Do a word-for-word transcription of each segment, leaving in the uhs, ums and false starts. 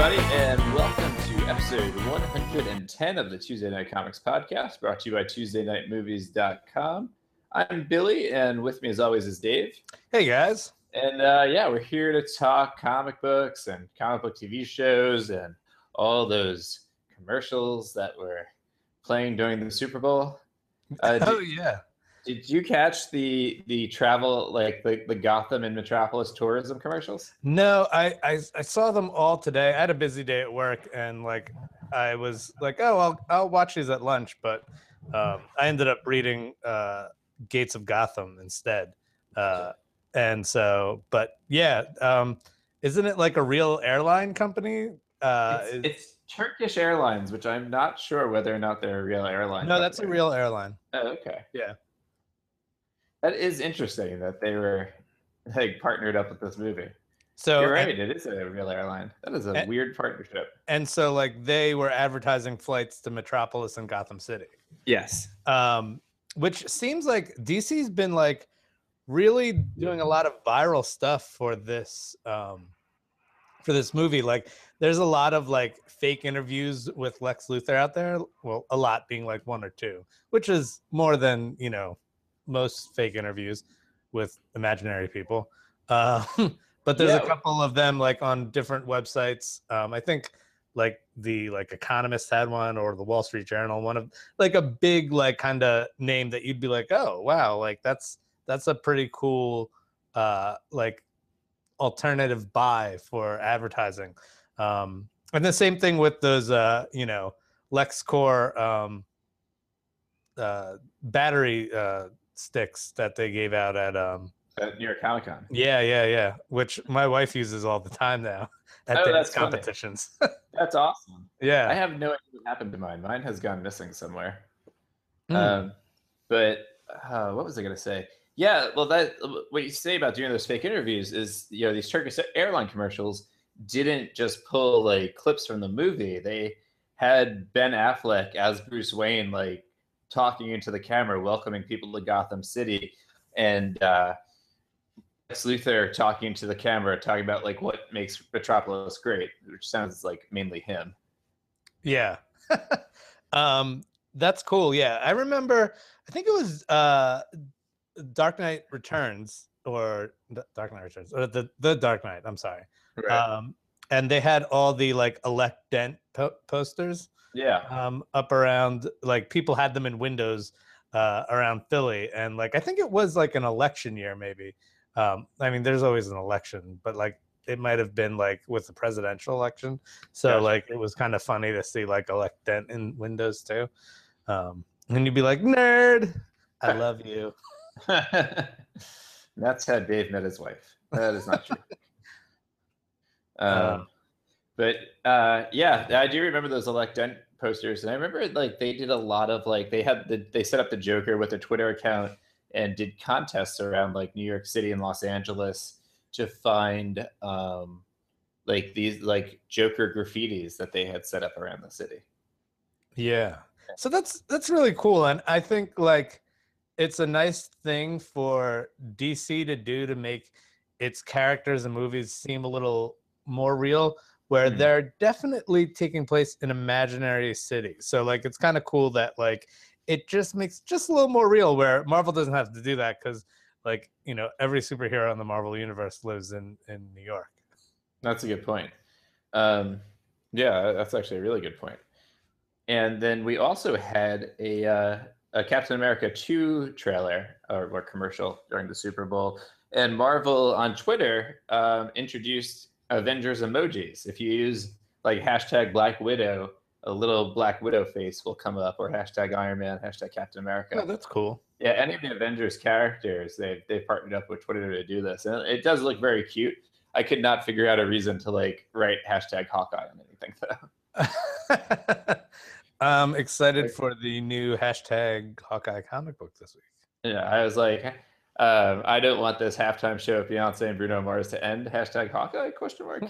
everybody, and welcome to episode one hundred ten of the Tuesday Night Comics Podcast, brought to you by Tuesday Night Movies dot com. I'm Billy, and with me, as always, is Dave. Hey, guys. And uh, yeah, we're here to talk comic books and comic book T V shows and all those commercials that were playing during the Super Bowl. Uh, oh, did, yeah. Did you catch the the travel, like the, the Gotham and Metropolis tourism commercials? No, I, I I saw them all today. I had a busy day at work, and like I was like, oh, I'll I'll watch these at lunch, but um, I ended up reading uh, Gates of Gotham instead. Uh, and so, but yeah, um, isn't it like a real airline company? Uh, it's, is, it's Turkish Airlines, which I'm not sure whether or not they're a real airline. No, company. that's a real airline. Oh, okay. Yeah. That is interesting that they were like partnered up with this movie. So you're right, and, it is a real airline. That is a and, weird partnership. And so like they were advertising flights to Metropolis and Gotham City. Yes. Um, which seems like D C's been like really doing a lot of viral stuff for this um for this movie. Like there's a lot of like fake interviews with Lex Luthor out there. Well, a lot being like one or two, which is more than, you know, most fake interviews with imaginary people. Uh, but there's Yeah. a couple of them like on different websites. Um, I think like the like Economist had one, or the Wall Street Journal, one of like a big like kind of name that you'd be like, oh wow, like that's that's a pretty cool uh, like alternative buy for advertising. Um, and the same thing with those uh, you know, LexCorp um, uh, battery uh, sticks that they gave out at um at New York Comic Con. Yeah, yeah, yeah. Which my wife uses all the time now at oh, dance that's competitions. That's awesome. Yeah. I have no idea what happened to mine. Mine has gone missing somewhere. Mm. Um, but uh, what was I going to say? Yeah, well, that what you say about doing those fake interviews is, you know, these Turkish airline commercials didn't just pull like clips from the movie. They had Ben Affleck as Bruce Wayne, like talking into the camera, welcoming people to Gotham City, and uh, Lex Luthor talking to the camera, talking about like what makes Metropolis great, which sounds like mainly him. Yeah. um, that's cool. Yeah, I remember. I think it was uh, Dark Knight Returns, or Dark Knight Returns, or the the Dark Knight. I'm sorry. Right. Um, and they had all the like elect Dent po- posters. Yeah. Um, up around, like people had them in windows uh, around Philly, and like I think it was like an election year, maybe. Um, I mean, there's always an election, but like it might have been like with the presidential election. So Gotcha. like it was kind of funny to see like elect Dent in windows too. Um, and you'd be like, nerd, I love you. That's how Dave met his wife. That is not true. um, um, but uh, yeah, I do remember those elect Dent posters, and I remember like they did a lot of like they had the they set up the Joker with a Twitter account and did contests around like New York City and Los Angeles to find um, like these like Joker graffitis that they had set up around the city. Yeah. So that's that's really cool. And I think like it's a nice thing for D C to do to make its characters and movies seem a little more real, where mm. they're definitely taking place in imaginary cities. So like it's kind of cool that like it just makes just a little more real, where Marvel doesn't have to do that because, like, you know, every superhero in the Marvel universe lives in, in New York. That's a good point. Um, yeah, that's actually a really good point. And then we also had a, uh, a Captain America two trailer or, or commercial during the Super Bowl. And Marvel on Twitter um, introduced Avengers emojis. If you use like hashtag Black Widow, a little Black Widow face will come up, or hashtag Iron Man, hashtag Captain America. Oh, that's cool. Yeah, any of the Avengers characters, they've, they've partnered up with Twitter to do this. And it does look very cute. I could not figure out a reason to like write hashtag Hawkeye on anything, though. I'm excited for the new hashtag Hawkeye comic book this week. Yeah, I was like, um, I don't want this halftime show of Beyonce and Bruno Mars to end. Hashtag Hawkeye, question mark.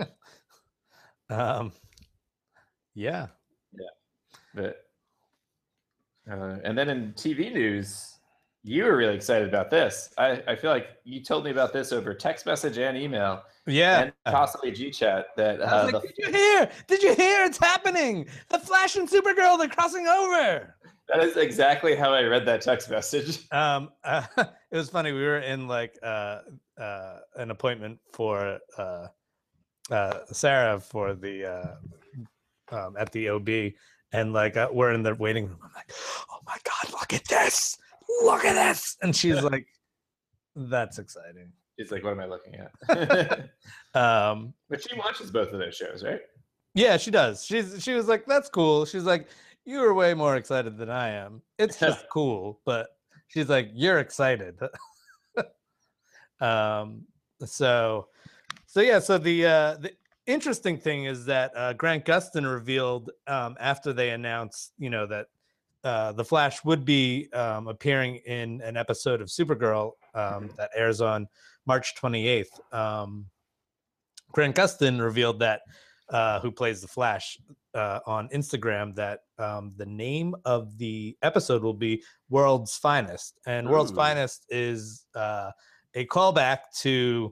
um, yeah. Yeah. But, uh, and then in T V news, you were really excited about this. I, I feel like you told me about this over text message and email Yeah. and possibly G chat that I was uh, like, the did you hear? Did you hear? It's happening. The Flash and Supergirl, they're crossing over. that is exactly how I read that text message. Um, uh, it was funny. We were in like uh, uh, an appointment for uh, uh, Sarah for the uh, um, at the O B, and like uh, we're in the waiting room. I'm like, oh my god, look at this! Look at this! And she's like, that's exciting. It's like, what am I looking at? um, but she watches both of those shows, right? Yeah, she does. She's she was like, that's cool. She's like, you were way more excited than I am. It's just cool, but she's like, you're excited. um, so, so yeah. So the uh, the interesting thing is that uh, Grant Gustin revealed um, after they announced, you know, that uh, the Flash would be um, appearing in an episode of Supergirl um, that airs on March twenty-eighth. Um, Grant Gustin revealed that, uh, who plays the Flash, uh, on Instagram, that um, the name of the episode will be World's Finest. And Ooh. World's Finest is uh, a callback to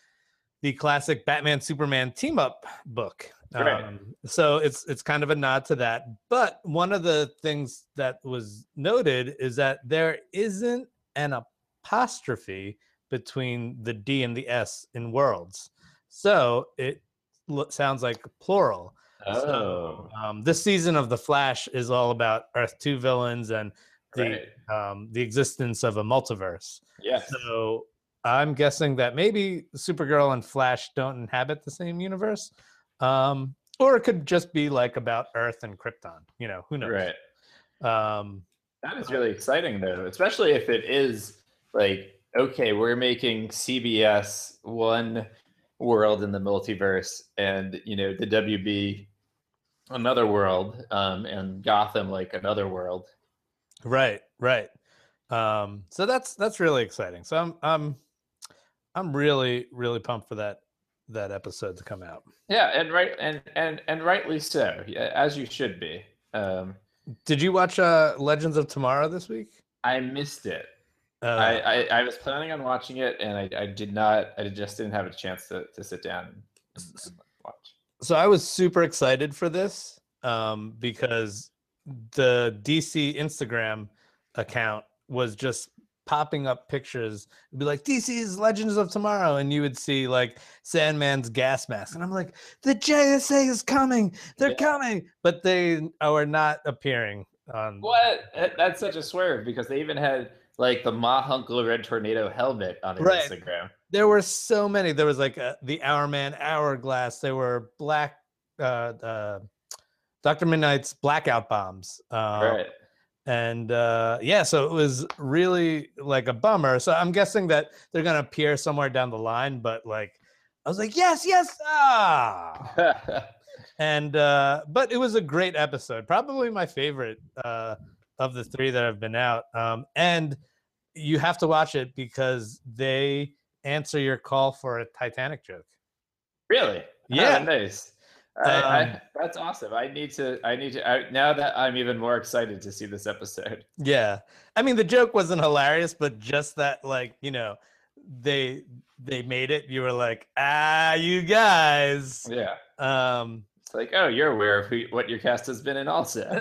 the classic Batman Superman team up book. Right. Um, so it's it's kind of a nod to that. But one of the things that was noted is that there isn't an apostrophe between the D and the S in Worlds. So it lo- sounds like plural. Oh. So, um, this season of The Flash is all about Earth two villains and the right. um, the existence of a multiverse. Yes. So I'm guessing that maybe Supergirl and Flash don't inhabit the same universe. Um, or it could just be like about Earth and Krypton. You know, who knows? Right. Um, that is really exciting, though, especially if it is like, okay, we're making C B S one world in the multiverse, and you know the W B another world, um, and Gotham like another world. Right, right. Um, so that's that's really exciting. So I'm I'm I'm really really pumped for that that episode to come out. Yeah, and right and and and rightly so, as you should be. Um, Did you watch uh, Legends of Tomorrow this week? I missed it. Uh, I, I, I was planning on watching it, and I, I did not. I just didn't have a chance to, to sit down and, and watch. So I was super excited for this um, because the D C Instagram account was just popping up pictures. It'd be like, D C's Legends of Tomorrow, and you would see like Sandman's gas mask, and I'm like, the J S A is coming, they're yeah. coming, but they are not appearing on. What? That's such a swerve, because they even had like the Ma Uncle Red Tornado helmet on their right. Instagram. There were so many. There was like a, the Hourman Hourglass. There were black uh, uh, Doctor Midnight's blackout bombs. Um, right. And uh, yeah, so it was really like a bummer. So I'm guessing that they're gonna appear somewhere down the line. But like, I was like, yes, yes, ah. and uh, but it was a great episode. Probably my favorite uh, of the three that have been out. Um, and you have to watch it because they answer your call for a Titanic joke. Really? Yeah. Oh, nice. I, um, I, that's awesome. I need to. I need to. I, now that I'm even more excited to see this episode. Yeah, I mean the joke wasn't hilarious, but just that, like, you know, they they made it. You were like, ah, you guys. Yeah. Um, it's like, oh, you're aware of who, what your cast has been in also.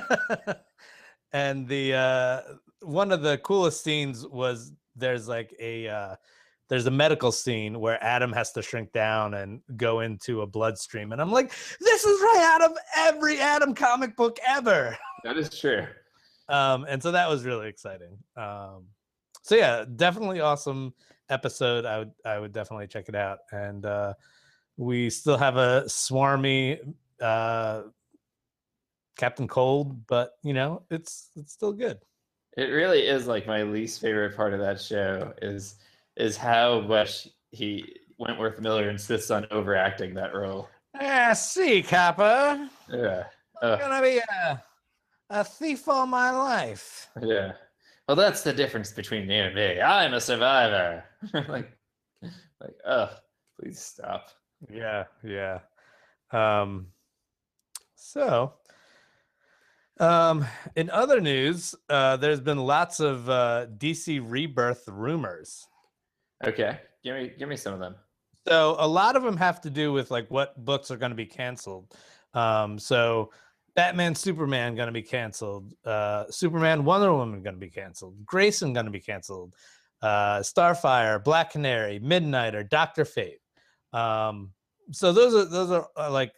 And the uh, one of the coolest scenes was there's like a. Uh, There's a medical scene where Adam has to shrink down and go into a bloodstream. And I'm like, this is right out of every Adam comic book ever. That is true. Um, and so that was really exciting. Um, so yeah, definitely awesome episode. I would, I would definitely check it out. And uh, we still have a swarmy uh, Captain Cold, but you know, it's, it's still good. It really is like my least favorite part of that show is is how much he Wentworth Miller insists on overacting that role. Ah, see, Copper. Yeah. Uh, I'm gonna be a, a thief all my life. Yeah. Well, that's the difference between you and me. I'm a survivor. like, like, oh, please stop. Yeah, yeah. Um. So, Um, in other news, uh, there's been lots of uh, D C Rebirth rumors. Okay, give me give me some of them. So a lot of them have to do with like what books are going to be canceled. Um, so Batman, Superman going to be canceled. Uh, Superman, Wonder Woman going to be canceled. Grayson going to be canceled. Uh, Starfire, Black Canary, Midnighter, Doctor Fate. Um, so those are those are uh, like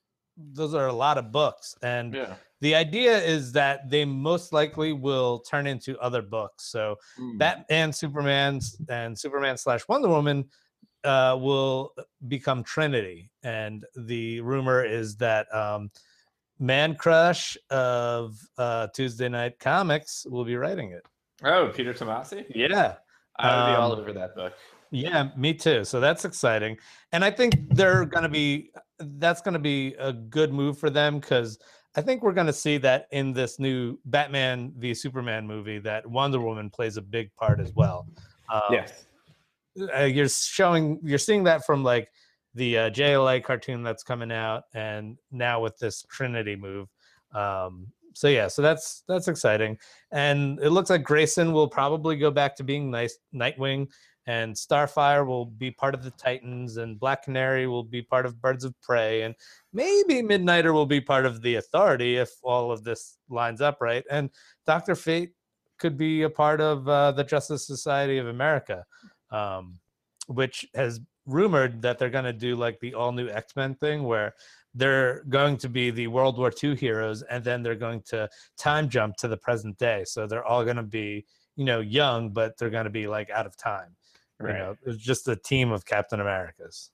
those are a lot of books, and Yeah. the idea is that they most likely will turn into other books. So Mm. Batman, Superman, and Superman slash Wonder Woman uh, will become Trinity, and the rumor is that um, Man Crush of uh, Tuesday Night Comics will be writing it. Oh, Peter Tomasi? Yeah, I would be all um, over that book. yeah, me too. So that's exciting, and I think they're going to be that's going to be a good move for them, because I think we're going to see that in this new Batman v Superman movie that Wonder Woman plays a big part as well. Um, Yes. uh, you're showing you're seeing that from like the uh, J L A cartoon that's coming out, and now with this Trinity move. Um, so yeah, so that's that's exciting, and it looks like Grayson will probably go back to being nice Nightwing, and Starfire will be part of the Titans, and Black Canary will be part of Birds of Prey, and maybe Midnighter will be part of the Authority if all of this lines up right, and Doctor Fate could be a part of uh, the Justice Society of America, um, which has rumored that they're going to do like the all new X-Men thing, where they're going to be the World War Two heroes, and then they're going to time jump to the present day. So they're all going to be, you know, young, but they're going to be like out of time. Right. You know, it's just a team of Captain Americas.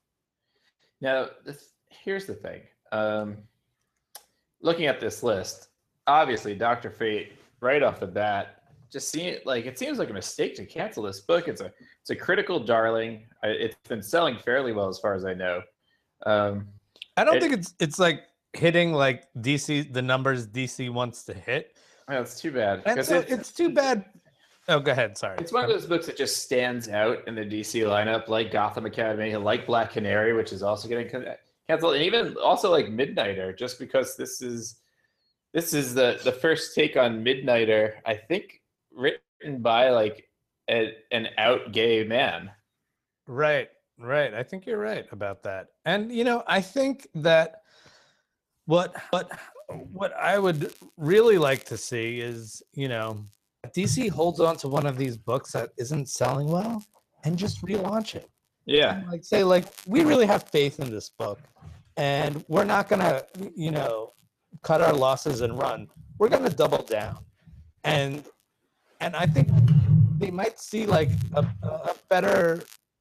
Now, this, here's the thing. Um, looking at this list, obviously, Doctor Fate, right off the bat, just seeing like it seems like a mistake to cancel this book. It's a it's a critical darling. I, it's been selling fairly well as far as I know. Um, I don't it, think it's it's like hitting like D C the numbers D C wants to hit. That's too bad. And so it's, it's too bad. Oh, go ahead. Sorry. It's one of those books that just stands out in the D C lineup, like Gotham Academy, like Black Canary, which is also getting canceled, and even also like Midnighter, just because this is this is the the first take on Midnighter, I think, written by like a, an out gay man. Right, right. I think you're right about that. And you know, I think that what what what I would really like to see is, you know, D C holds on to one of these books that isn't selling well and just relaunch it. Yeah. And like say like we really have faith in this book, and we're not going to, you know, cut our losses and run. We're going to double down. And and I think they might see like a, a better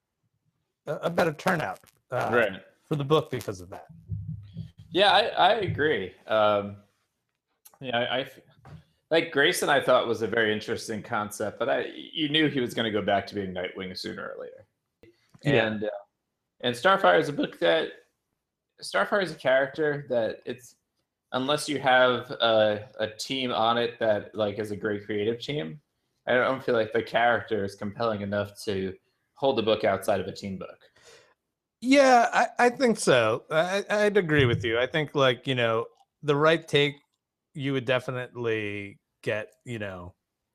a better turnout uh, right. for the book because of that. Yeah, I, I agree. Um, yeah, I, I like Grayson. I thought was a very interesting concept, but I you knew he was going to go back to being Nightwing sooner or later. Yeah. And uh, and Starfire is a book that Starfire is a character that it's unless you have a, a team on it that like is a great creative team, I don't feel like the character is compelling enough to hold the book outside of a team book. Yeah, I, I think so. I, I'd agree with you. I think like, you know, the right take, you would definitely get, you know,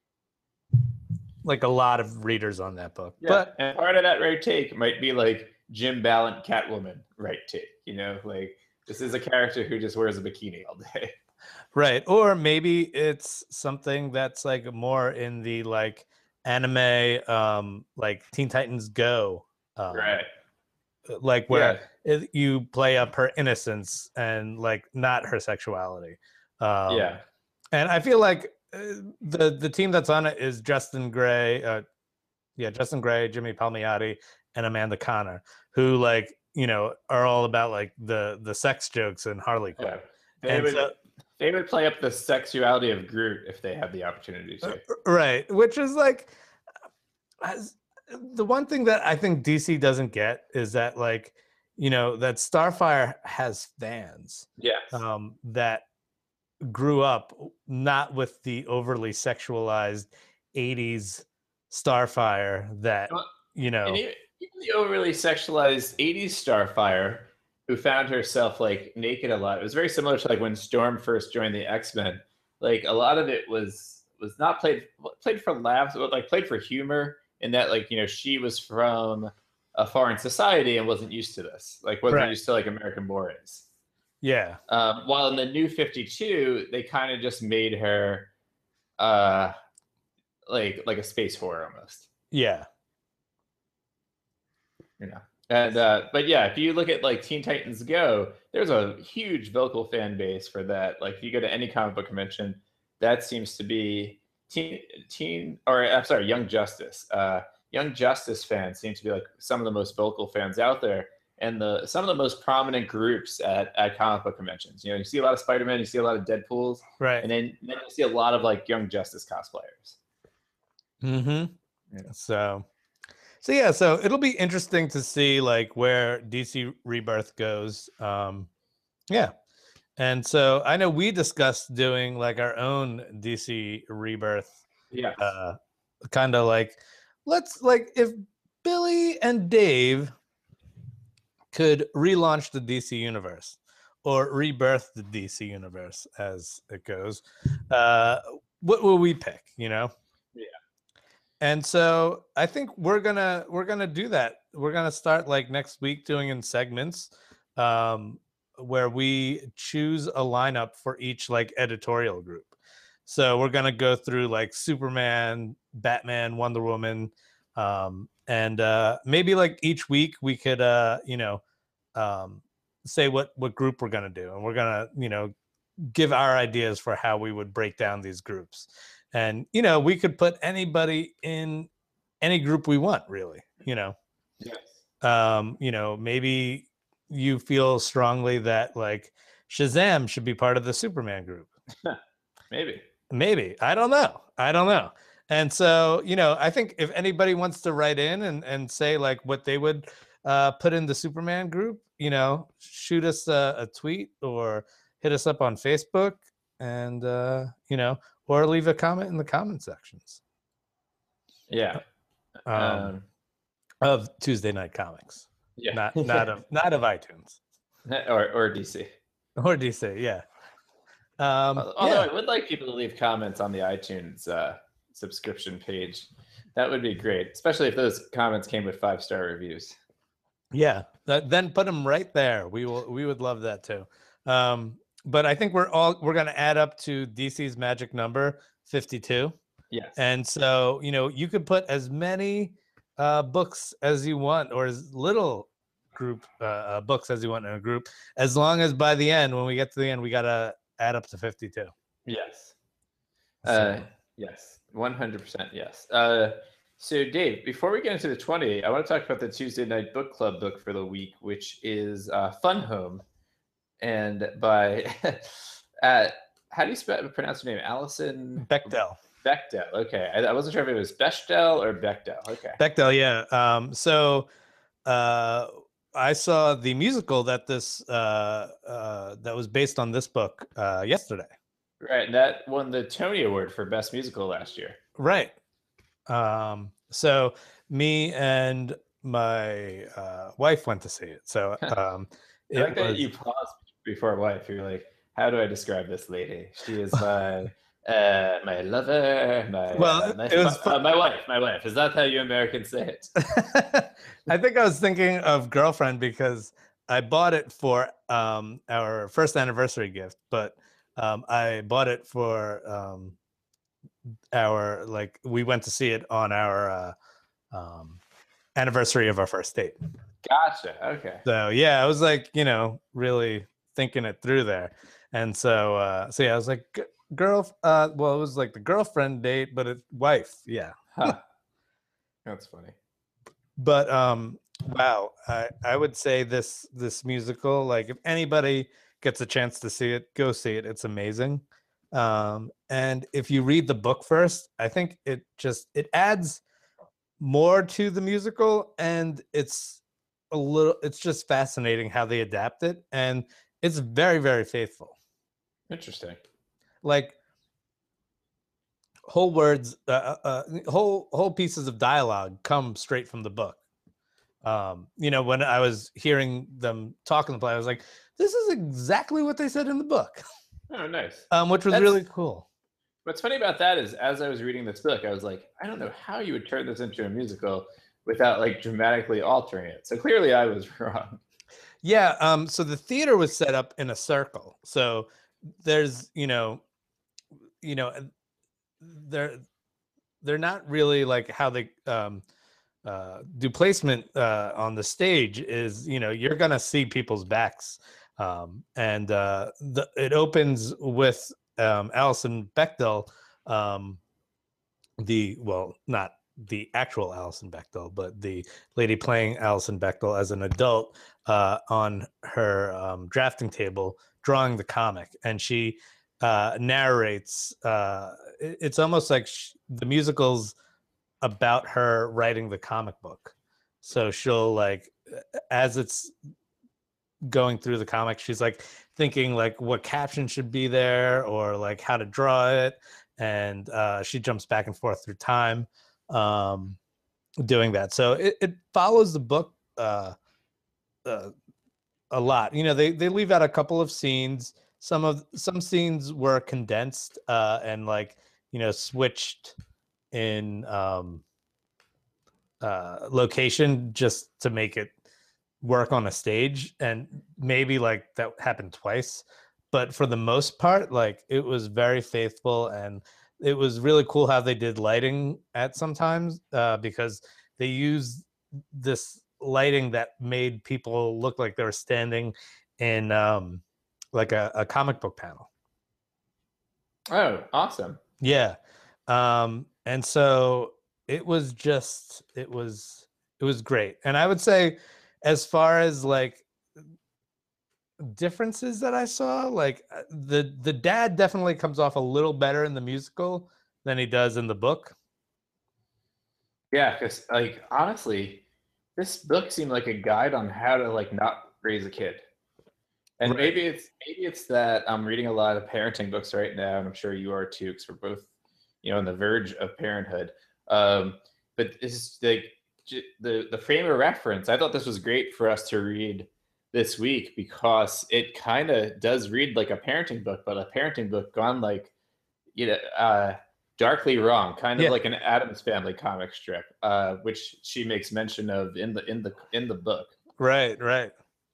like a lot of readers on that book. Yeah. But and part of that right take might be like Jim Ballant Catwoman right take, you know, like this is a character who just wears a bikini all day. Right. Or maybe it's something that's like more in the like anime, um, like Teen Titans Go. Um, right. Like where yeah. it, you play up her innocence and like not her sexuality. Um, yeah. And I feel like uh, the the team that's on it is Justin Gray, uh, yeah, Justin Gray, Jimmy Palmiotti, and Amanda Connor, who like, you know, are all about like the the sex jokes in Harley Quinn. Yeah. They and would so, they would play up the sexuality of Groot if they had the opportunity to. Uh, right, which is like as, the one thing that I think D C doesn't get is that like, you know, that Starfire has fans. Yes. Um, that grew up not with the overly sexualized eighties Starfire that, well, you know, and even, even the overly sexualized eighties Starfire who found herself like naked a lot. It was very similar to like when Storm first joined the X-Men, like a lot of it was was not played played for laughs, but like played for humor. In that, like you know, she was from a foreign society and wasn't used to this, like wasn't Right. used to like American mores. Yeah. Um, while in the New fifty-two, they kind of just made her uh, like like a space horror almost. Yeah. You know. And uh, but yeah, if you look at like Teen Titans Go, there's a huge vocal fan base for that. Like if you go to any comic book convention, that seems to be teen teen or I'm sorry, Young Justice. Uh, Young Justice fans seem to be like some of the most vocal fans out there, and the some of the most prominent groups at, at comic book conventions. You know, you see a lot of Spider-Man, you see a lot of Deadpools, Right. and then, then you see a lot of like Young Justice cosplayers. Mm-hmm. Yeah. So, so yeah, so it'll be interesting to see like where D C Rebirth goes. Um, yeah, and so I know we discussed doing like our own D C Rebirth. Yeah. Uh, kind of like, let's like if Billy and Dave could relaunch the D C universe or rebirth the D C universe as it goes, uh, what will we pick? You know? Yeah. And so I think we're gonna we're gonna do that. We're gonna start like next week doing in segments, um, where we choose a lineup for each like editorial group. So we're gonna go through like Superman, Batman, Wonder Woman, um, and uh, maybe like each week we could uh, you know um, say what what group we're gonna do, and we're gonna you know give our ideas for how we would break down these groups. And, you know, we could put anybody in any group we want, really, you know. Yes. Um, you know, maybe you feel strongly that like Shazam should be part of the Superman group. Maybe. Maybe. I don't know. I don't know. And so, you know, I think if anybody wants to write in and, and say like what they would uh, put in the Superman group, you know, shoot us a, a tweet or hit us up on Facebook and, uh, you know, or leave a comment in the comment sections. Yeah. Um, Um, of Tuesday Night Comics. yeah. Not not of not of iTunes. or or D C. Or D C, yeah. Um Although yeah. I would like people to leave comments on the iTunes uh, subscription page. That would be great, especially if those comments came with five star reviews. Yeah, th- then put them right there. We will. We would love that too. Um, but I think we're all we're going to add up to D C's magic number fifty-two. Yes. And so you know you could put as many uh, books as you want, or as little group uh, uh, books as you want in a group, as long as by the end, when we get to the end, we got to add up to fifty-two. Yes. So. Uh, yes. One hundred percent. Yes. Uh, So, Dave, before we get into the twenty, I want to talk about the Tuesday Night Book Club book for the week, which is uh, Fun Home, and by uh, how do you spell, pronounce your name? Alison Bechdel. Bechdel. Okay, I, I wasn't sure if it was Bechdel or Bechdel. Okay. Bechdel, yeah. Um, so uh, I saw the musical that this uh, uh, that was based on this book uh, yesterday. Right, and that won the Tony Award for Best Musical last year. Right. Um, so me and my uh, wife went to see it. So um, I like it that was, you paused before wife. You're like, how do I describe this lady? She is my uh, my lover, my Well, uh, my, it was uh, my wife, my wife. Is that how you Americans say it? I think I was thinking of girlfriend because I bought it for um, our first anniversary gift, but um, I bought it for um, our like we went to see it on our uh, um, anniversary of our first date. Gotcha. Okay. So yeah, I was like, you know, really thinking it through there, and so uh, so yeah, I was like, "G- girl, uh, well, it was like the girlfriend date, but it's wife, yeah. Huh. That's funny. But um, wow, I I would say this this musical, like if anybody gets a chance to see it, go see it. It's amazing. Um, and if you read the book first, I think it just it adds more to the musical, and it's a little it's just fascinating how they adapt it, and it's very very faithful. Interesting. Like whole words, uh, uh, uh, whole whole pieces of dialogue come straight from the book. Um, you know, when I was hearing them talk in the play, I was like, "This is exactly what they said in the book," Oh, nice. um, which was That's- really cool. What's funny about that is, as I was reading this book, I was like, I don't know how you would turn this into a musical without like dramatically altering it. So clearly, I was wrong. Yeah. Um. So the theater was set up in a circle. So there's, you know, you know, they're they're not really like how they um uh do placement uh on the stage is, you know, you're gonna see people's backs. Um and uh the it opens with um Alison Bechdel, um the well, not the actual Alison Bechdel, but the lady playing Alison Bechdel as an adult, uh, on her um, drafting table, drawing the comic, and she uh, narrates. Uh, it- it's almost like sh- the musical's about her writing the comic book. So she'll like, as it's going through the comic, she's like thinking like what caption should be there or like how to draw it, and uh, she jumps back and forth through time, um, doing that. So it, it follows the book uh, uh, a lot. You know, they they leave out a couple of scenes. Some of some scenes were condensed uh, and like, you know, switched in um, uh, location just to make it work on a stage, and maybe like that happened twice, but for the most part like it was very faithful, and it was really cool how they did lighting at sometimes, uh, because they used this lighting that made people look like they were standing in um, like a, a comic book panel. Oh, awesome. Yeah. Um, and so it was just it was it was great. And I would say, as far as like differences that I saw, like uh, the the dad definitely comes off a little better in the musical than he does in the book. Yeah, because like honestly, this book seemed like a guide on how to like not raise a kid. And Right. maybe it's maybe it's that I'm reading a lot of parenting books right now, and I'm sure you are too, because we're both, you know, on the verge of parenthood. Um, but it's like j- the the frame of reference. I thought this was great for us to read this week because it kind of does read like a parenting book, but a parenting book gone like, you know, uh, darkly wrong, kind of Yeah. like an Adams Family comic strip, uh, which she makes mention of in the in the in the book. Right. Right.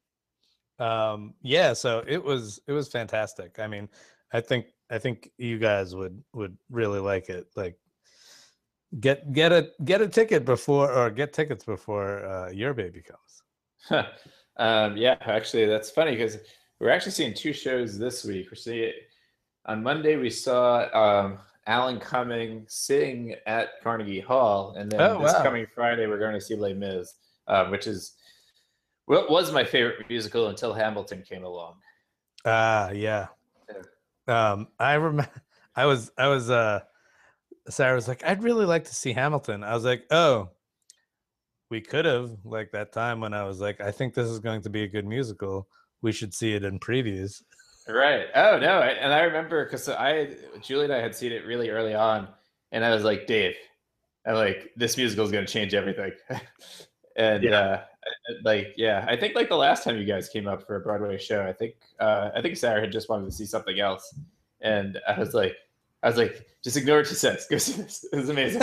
Um, yeah. So it was it was fantastic. I mean, I think I think you guys would would really like it. Like get get a get a ticket before, or get tickets before uh, your baby comes. um, yeah, actually, that's funny because we're actually seeing two shows this week. We're seeing on Monday we saw um, Alan Cumming sing at Carnegie Hall, and then Oh this wow. coming Friday we're going to see Les Mis, uh, which is what was my favorite musical until Hamilton came along. Ah, yeah. Yeah. Um, I remember I was I was uh Sarah was like, I'd really like to see Hamilton. I was like, oh, we could have, like that time when I was like, I think this is going to be a good musical. We should see it in previews. Right. Oh no, I, and I remember because I Julie and I had seen it really early on, and I was like, Dave, I'm like, this musical is going to change everything. and Yeah. uh, like, yeah, I think like the last time you guys came up for a Broadway show, I think uh, I think Sarah had just wanted to see something else, and I was like, I was like, just ignore what she says. Go see this. It was amazing.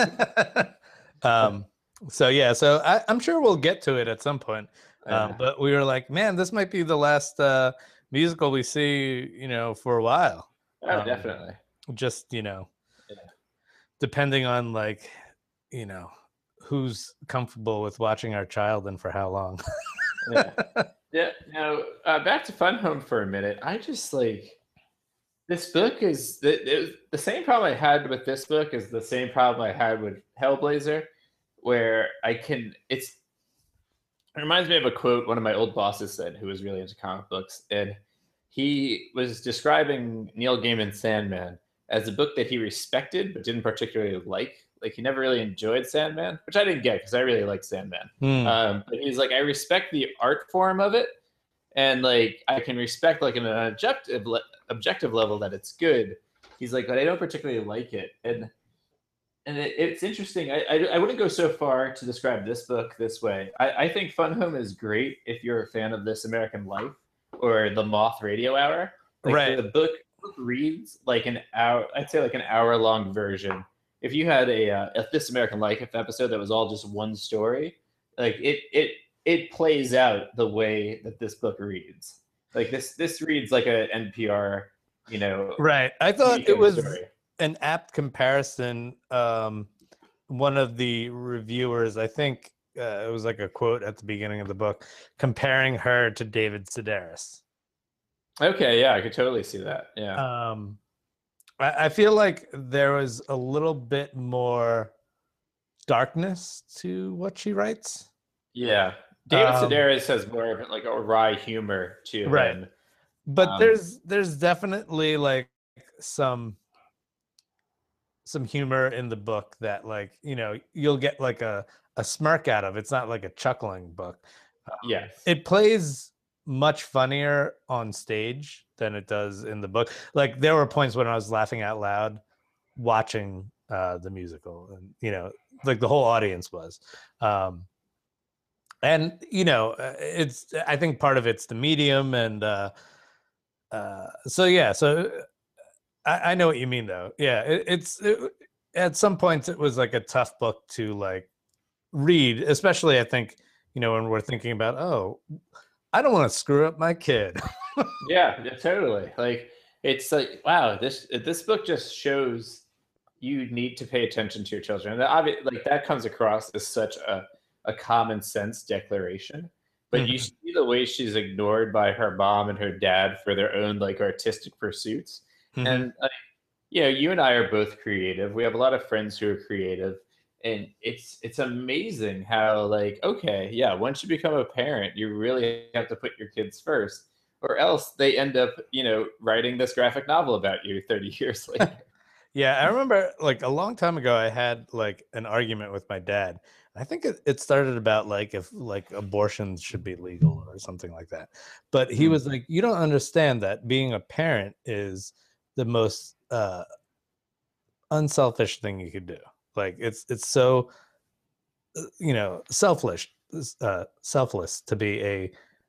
um, so yeah, so I, I'm sure we'll get to it at some point. Um, Uh, but we were like, man, this might be the last uh, musical we see, you know, for a while. oh, Um, definitely. just, you know, Yeah. depending on like, you know, who's comfortable with watching our child and for how long. Yeah. Yeah. Now, uh, back to Fun Home for a minute. I just like this book is the, it was the same problem I had with this book is the same problem I had with Hellblazer, where I can it's it reminds me of a quote one of my old bosses said who was really into comic books, and he was describing Neil Gaiman's Sandman as a book that he respected but didn't particularly like. Like he never really enjoyed Sandman, which I didn't get because I really like Sandman. Hmm. Um, but he's like, I respect the art form of it, and like I can respect like in an objective le- objective level that it's good. He's like, but I don't particularly like it, and and it, it's interesting. I, I I wouldn't go so far to describe this book this way. I, I think Fun Home is great if you're a fan of This American Life or The Moth Radio Hour. Like Right. the book book reads like an hour. I'd say like an hour long version. If you had a, uh, a This American Life episode that was all just one story, like it it it plays out the way that this book reads. Like this this reads like a N P R, you know. Right. I thought it was story. an apt comparison. Um, one of the reviewers, I think uh, it was like a quote at the beginning of the book, comparing her to David Sedaris. Okay, yeah, I could totally see that. Yeah. Um, I, I feel like there was a little bit more darkness to what she writes. Yeah. David Um, Sedaris has more of like a wry humor to right. him. But Um, there's there's definitely like some some humor in the book that, like, you know, you'll get like a a smirk out of. It's not like a chuckling book. Um, yes. It plays much funnier on stage than it does in the book. Like there were points when I was laughing out loud watching uh the musical, and you know, like the whole audience was. Um and you know, uh, it's I think part of it's the medium, and uh uh so yeah, so I, I know what you mean though. Yeah, it, it's it, at some points it was like a tough book to like read, especially I think, you know, when we're thinking about, oh, I don't want to screw up my kid. Yeah, yeah, totally. Like it's like, wow, this this book just shows you need to pay attention to your children. And obvi- like that comes across as such a, a common sense declaration. But mm-hmm. you see the way she's ignored by her mom and her dad for their own like artistic pursuits. Mm-hmm. And like, you know, you and I are both creative. We have a lot of friends who are creative. And it's it's amazing how, like, okay, yeah, once you become a parent, you really have to put your kids first, or else they end up, you know, writing this graphic novel about you thirty years later. Yeah, I remember like a long time ago, I had like an argument with my dad. I think it, it started about like if like abortions should be legal or something like that. But he was like, you don't understand that being a parent is the most uh, unselfish thing you could do. Like it's it's so, you know, selfish, uh, selfless to be a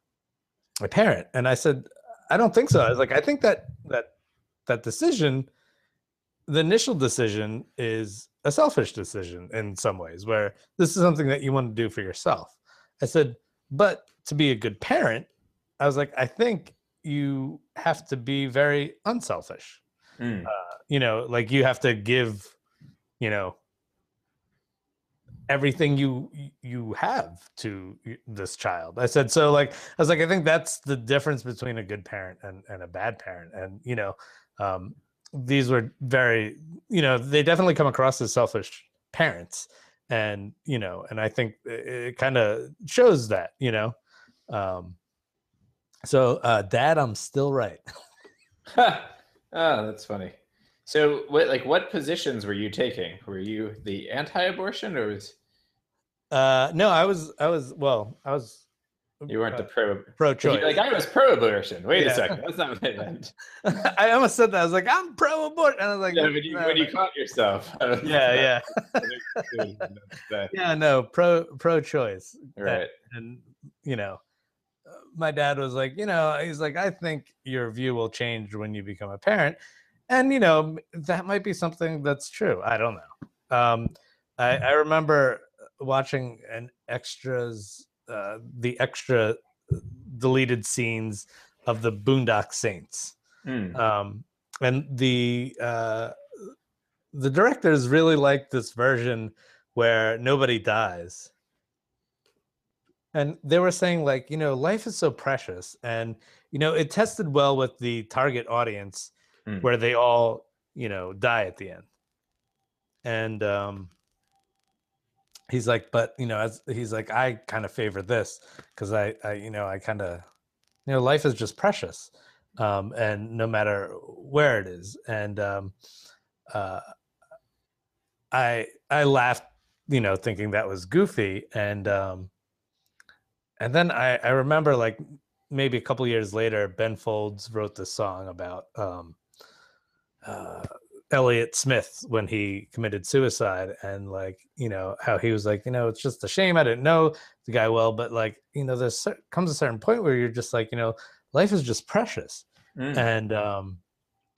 a parent. And I said, I don't think so. I was like, I think that that that decision, the initial decision, is a selfish decision in some ways, where this is something that you want to do for yourself. I said, but to be a good parent, I was like, I think you have to be very unselfish. Mm. Uh, you know, like you have to give, you know, everything you you have to this child. I said, so like, I was like, I think that's the difference between a good parent and, and a bad parent. And, you know, um, these were very, you know, they definitely come across as selfish parents. And, you know, and I think it, it kind of shows that, you know. Um, so, uh, Dad, I'm still right. Oh, that's funny. So, what like what positions were you taking? Were you the anti-abortion, or was? Uh, no, I was. I was. Well, I was. You weren't uh, the pro pro-choice. Like I was pro-abortion. Wait yeah. a second, that's not what I meant. I almost said that. I was like, I'm pro-abortion, and I was like, yeah, when you no, when no. you caught yourself. Yeah, yeah. yeah, no, pro pro-choice. Right. And, and you know, my dad was like, you know, he's like, I think your view will change when you become a parent. And, you know, that might be something that's true. I don't know. Um, I, I remember watching an extras, uh, the extra deleted scenes of the Boondock Saints. Mm. Um, and the uh, the directors really liked this version where nobody dies. And they were saying, like, you know, life is so precious. And, you know, it tested well with the target audience, mm. where they all, you know, die at the end. And um, he's like, but, you know, as he's like, I kind of favor this because I, I, you know, I kind of, you know, life is just precious. Um, and no matter where it is. And um, uh, I, I laughed, you know, thinking that was goofy. And, um, And then I, I remember, like, maybe a couple years later, Ben Folds wrote this song about um, uh, Elliott Smith when he committed suicide, and, like, you know, how he was like, you know, it's just a shame. I didn't know the guy well, but, like, you know, there comes a certain point where you're just like, you know, life is just precious. Mm. And um,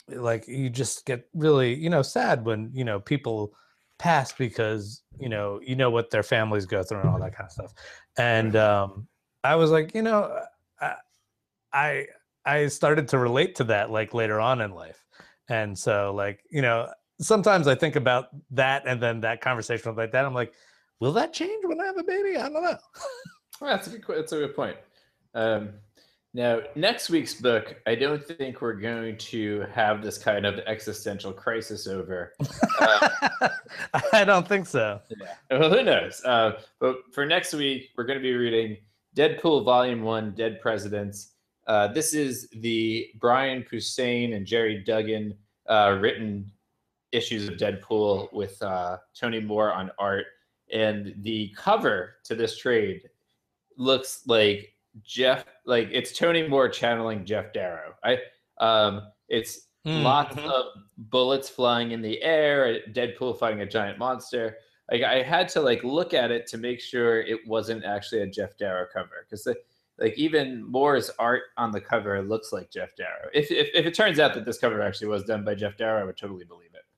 like you just get really, you know, sad when, you know, people pass because, you know, you know what their families go through and all that kind of stuff. And um, I was like, you know, I, I I started to relate to that like later on in life. And so like, you know, sometimes I think about that and then that conversation like that. I'm like, will that change when I have a baby? I don't know. Well, that's a good. que- That's a good point. Um, now, next week's book, I don't think we're going to have this kind of existential crisis over. Uh, I don't think so. yeah. Well, who knows? Uh, but for next week, we're going to be reading Deadpool Volume One: Dead Presidents. Uh, this is the Brian Posehn and Jerry Duggan uh, written issues of Deadpool with uh, Tony Moore on art, and the cover to this trade looks like Jeff, like it's Tony Moore channeling Jeff Darrow. I um, it's lots Mm-hmm. of bullets flying in the air, Deadpool fighting a giant monster. Like I had to like look at it to make sure it wasn't actually a Jeff Darrow cover because like even Moore's art on the cover looks like Jeff Darrow. If, if if it turns out that this cover actually was done by Jeff Darrow, I would totally believe it.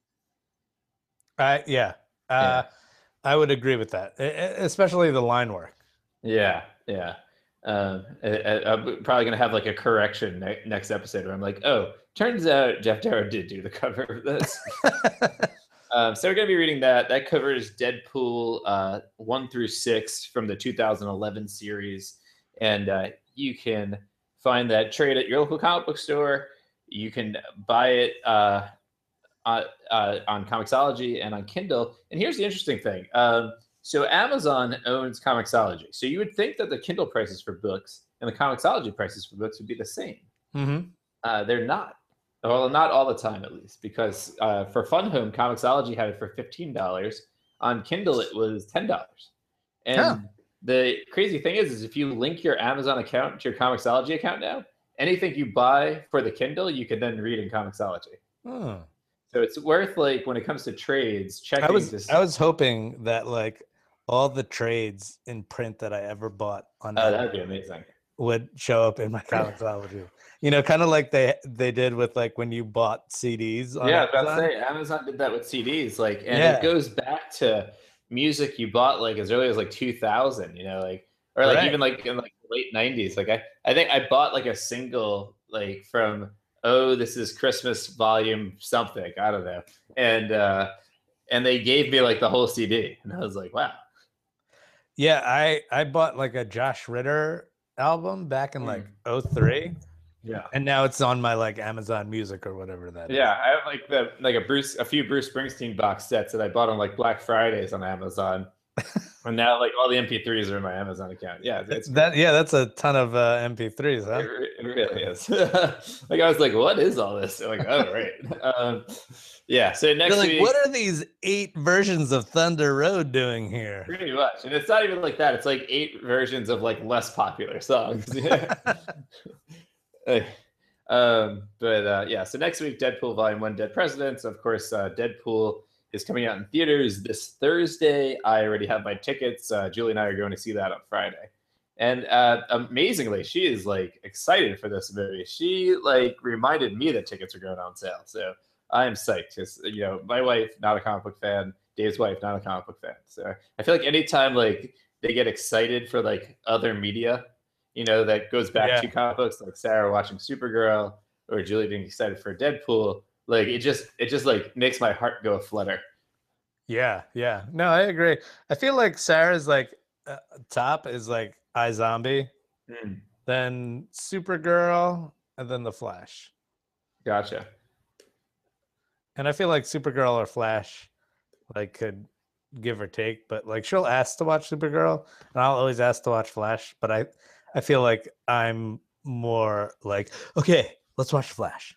I yeah. Uh, Yeah. I would agree with that, e- e- especially the line work. Yeah, yeah. Um, I, I, I'm probably gonna have like a correction ne- next episode where I'm like, oh, turns out Jeff Darrow did do the cover of this. um, so we're gonna be reading that. That covers Deadpool uh, one through six from the two thousand eleven series, and uh, you can find that trade at your local comic book store. You can buy it uh, uh, uh, on Comixology and on Kindle. And here's the interesting thing. Um, so Amazon owns Comixology. So you would think that the Kindle prices for books and the Comixology prices for books would be the same. Mm-hmm. Uh, they're not. Well, not all the time, at least, because uh, for Fun Home, Comixology had it for fifteen dollars. On Kindle, it was ten dollars. Oh. And the crazy thing is, is if you link your Amazon account to your Comixology account now, anything you buy for the Kindle, you can then read in Comixology. Hmm. So it's worth like when it comes to trades, I checking was to I see. was hoping that like all the trades in print that I ever bought on Oh, that would Amazon be amazing. would show up in my Comixology. You know, kind of like they they did with like when you bought C Ds on Yeah, I was about to Amazon. say Amazon did that with C Ds, like, and it Yeah, goes back to music you bought like as early as like two thousand, you know, like or like right. even like in like the late nineties. Like I, I think I bought like a single like from oh this is Christmas volume something I don't know, and uh, and they gave me like the whole C D, and I was like wow. Yeah, I I bought like a Josh Ritter album back in like Mm. oh three, Yeah. and now it's on my like Amazon Music or whatever that is. Yeah, I have like the like a Bruce, a few Bruce Springsteen box sets that I bought on like Black Fridays on Amazon, and now like all the M P threes are in my Amazon account. Yeah, it's great. That yeah, that's a ton of uh, M P threes, It, huh? re- it really is. Like I was like, what is all this? Like, oh right. Um, yeah. So next You're like, week, what are these eight versions of Thunder Road doing here? pretty much, and it's not even like that. It's like eight versions of like less popular songs. Yeah. Like, um, but uh, yeah, so next week, Deadpool Volume One, Dead Presidents. Of course, uh, Deadpool is coming out in theaters this Thursday. I already have my tickets. Uh, Julie and I are going to see that on Friday, and uh, amazingly, she is like excited for this movie. She like reminded me that tickets are going on sale, so I am psyched because you know my wife not a comic book fan, Dave's wife not a comic book fan. So I feel like anytime like they get excited for like other media, you know, that goes back Yeah, to comic books, like Sarah watching Supergirl or Julie being excited for Deadpool. Like it just it just like makes my heart go a flutter. yeah, yeah. No, I agree. I feel like Sarah's like uh, top is like iZombie, Mm, then Supergirl, and then The Flash. gotcha. And I feel like Supergirl or Flash like could give or take, but like she'll ask to watch Supergirl, and I'll always ask to watch Flash. But I, I feel like I'm more like, okay, let's watch Flash.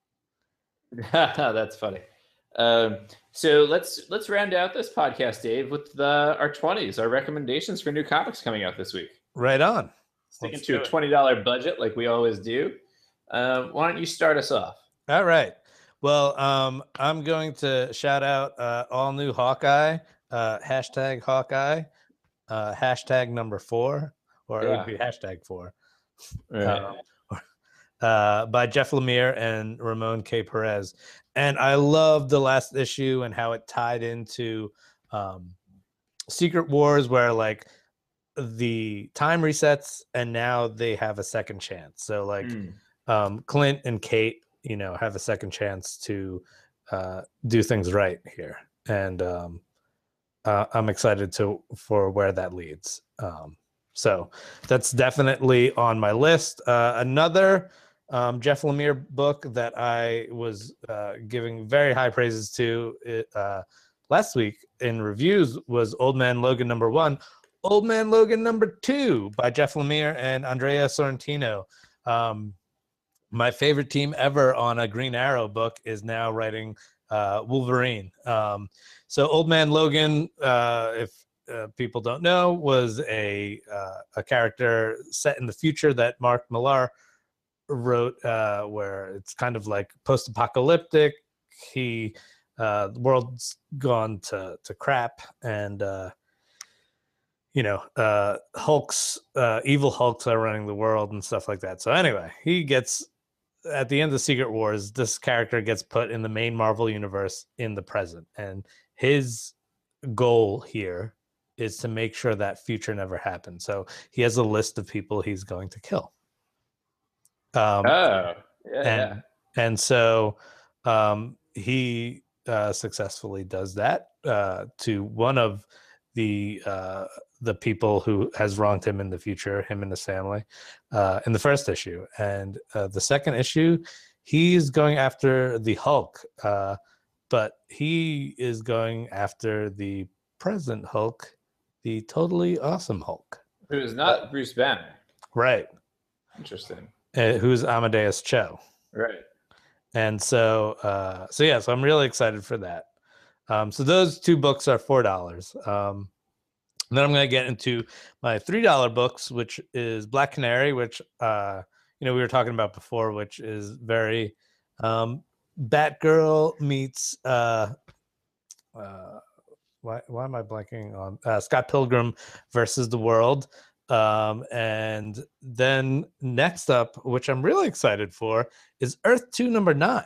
That's funny. Um, so let's let's round out this podcast, Dave, with the, our twenties, our recommendations for new comics coming out this week. Right on. Sticking Let's to do a it. twenty dollar budget like we always do. Um, why don't you start us off? All right. Well, um, I'm going to shout out uh, all new Hawkeye, uh, hashtag Hawkeye, uh, hashtag number four, or it would Yeah. be hashtag four. Right. Um, uh, by Jeff Lemire and Ramon K. Perez. And I love the last issue and how it tied into um, Secret Wars, where like the time resets and now they have a second chance. So like Mm. um, Clint and Kate, you know, have a second chance to uh, do things right here. And um, uh, I'm excited to for where that leads. Um, so that's definitely on my list. Uh, another um, Jeff Lemire book that I was uh, giving very high praises to uh, last week in reviews was Old Man Logan number one. Old Man Logan number two by Jeff Lemire and Andrea Sorrentino. Um, my favorite team ever on a Green Arrow book is now writing uh, Wolverine. Um, so Old Man Logan, uh, if uh, people don't know, was a uh, a character set in the future that Mark Millar wrote, uh, where it's kind of like post-apocalyptic. He uh, the world's gone to to crap, and uh, you know, uh, Hulk's uh, evil Hulks are running the world and stuff like that. So anyway, he gets at the end of Secret Wars, this character gets put in the main Marvel universe in the present, and his goal here is to make sure that future never happens. So he has a list of people he's going to kill. Um, oh, yeah, and yeah. and so um, he uh, successfully does that uh, to one of the uh, the people who has wronged him in the future, him and his family, uh, in the first issue. And uh, the second issue, he's going after the Hulk, uh, but he is going after the present Hulk, the totally awesome Hulk. Who is not uh, Bruce Banner. Right. Interesting. Uh, who's Amadeus Cho. Right. And so, uh, so yeah, so I'm really excited for that. Um, so those two books are four dollars. Um, and then I'm going to get into my three dollar books, which is Black Canary, which, uh, you know, we were talking about before, which is very um, Batgirl meets, uh, uh, why, why am I blanking on uh, Scott Pilgrim versus the World. Um, and then next up, which I'm really excited for, is Earth two number nine.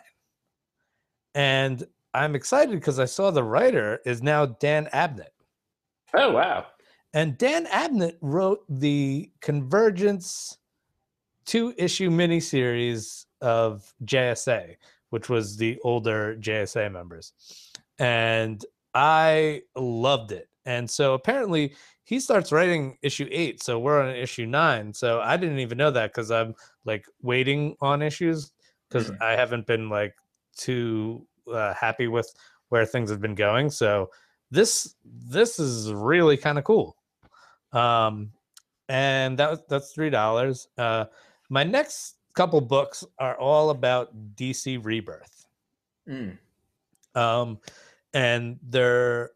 And I'm excited because I saw the writer is now Dan Abnett. Oh, wow. And Dan Abnett wrote the Convergence two-issue miniseries of J S A, which was the older J S A members. And I loved it. And so apparently he starts writing issue eight. So we're on issue nine. So I didn't even know that because I'm like waiting on issues because mm-hmm. I haven't been like too uh, happy with where things have been going. So this this is really kind of cool. Um, and that that's three dollars. Uh, my next couple books are all about D C Rebirth. Mm. Um, and they're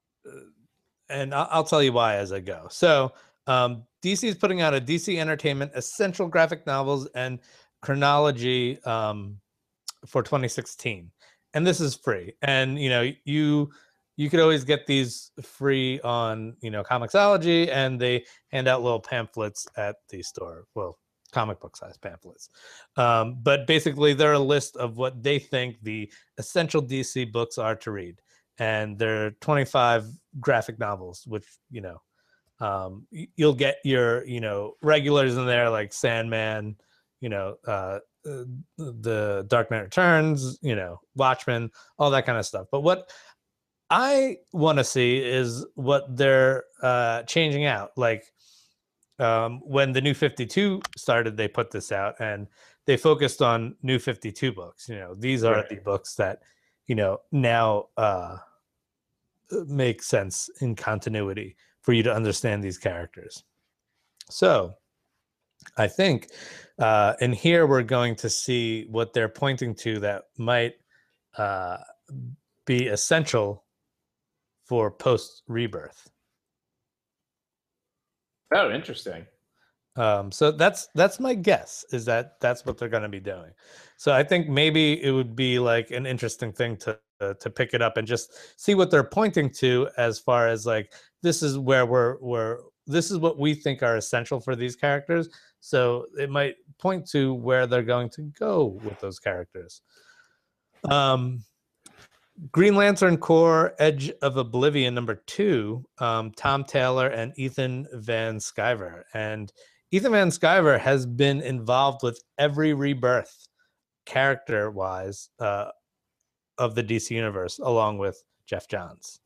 and I'll, I'll tell you why as I go. So um, D C is putting out a D C Entertainment Essential Graphic Novels and Chronology um, for twenty sixteen, and this is free. And you know you you could always get these free on you know Comixology, and they hand out little pamphlets at the store. Well, comic book size pamphlets, um, but basically they're a list of what they think the essential D C books are to read. And there are twenty-five graphic novels, which, you know, um, you'll get your, you know, regulars in there like Sandman, you know, uh, uh, the Dark Knight Returns, you know, Watchmen, all that kind of stuff. But what I want to see is what they're uh, changing out. Like um, when the New fifty-two started, they put this out and they focused on New fifty-two books. You know, these are right. the books that, you know, now uh, make sense in continuity for you to understand these characters. So I think uh, in here we're going to see what they're pointing to that might uh, be essential for post-rebirth. Oh, interesting. Um, so that's that's my guess, is that that's what they're going to be doing. So I think maybe it would be like an interesting thing to uh, to pick it up and just see what they're pointing to as far as like this is where we're we're this is what we think are essential for these characters. So it might point to where they're going to go with those characters. Um, Green Lantern Corps Edge of Oblivion number two, um, Tom Taylor and Ethan Van Sciver. And Ethan Van Sciver has been involved with every rebirth character-wise uh, of the D C universe, along with Jeff Johns.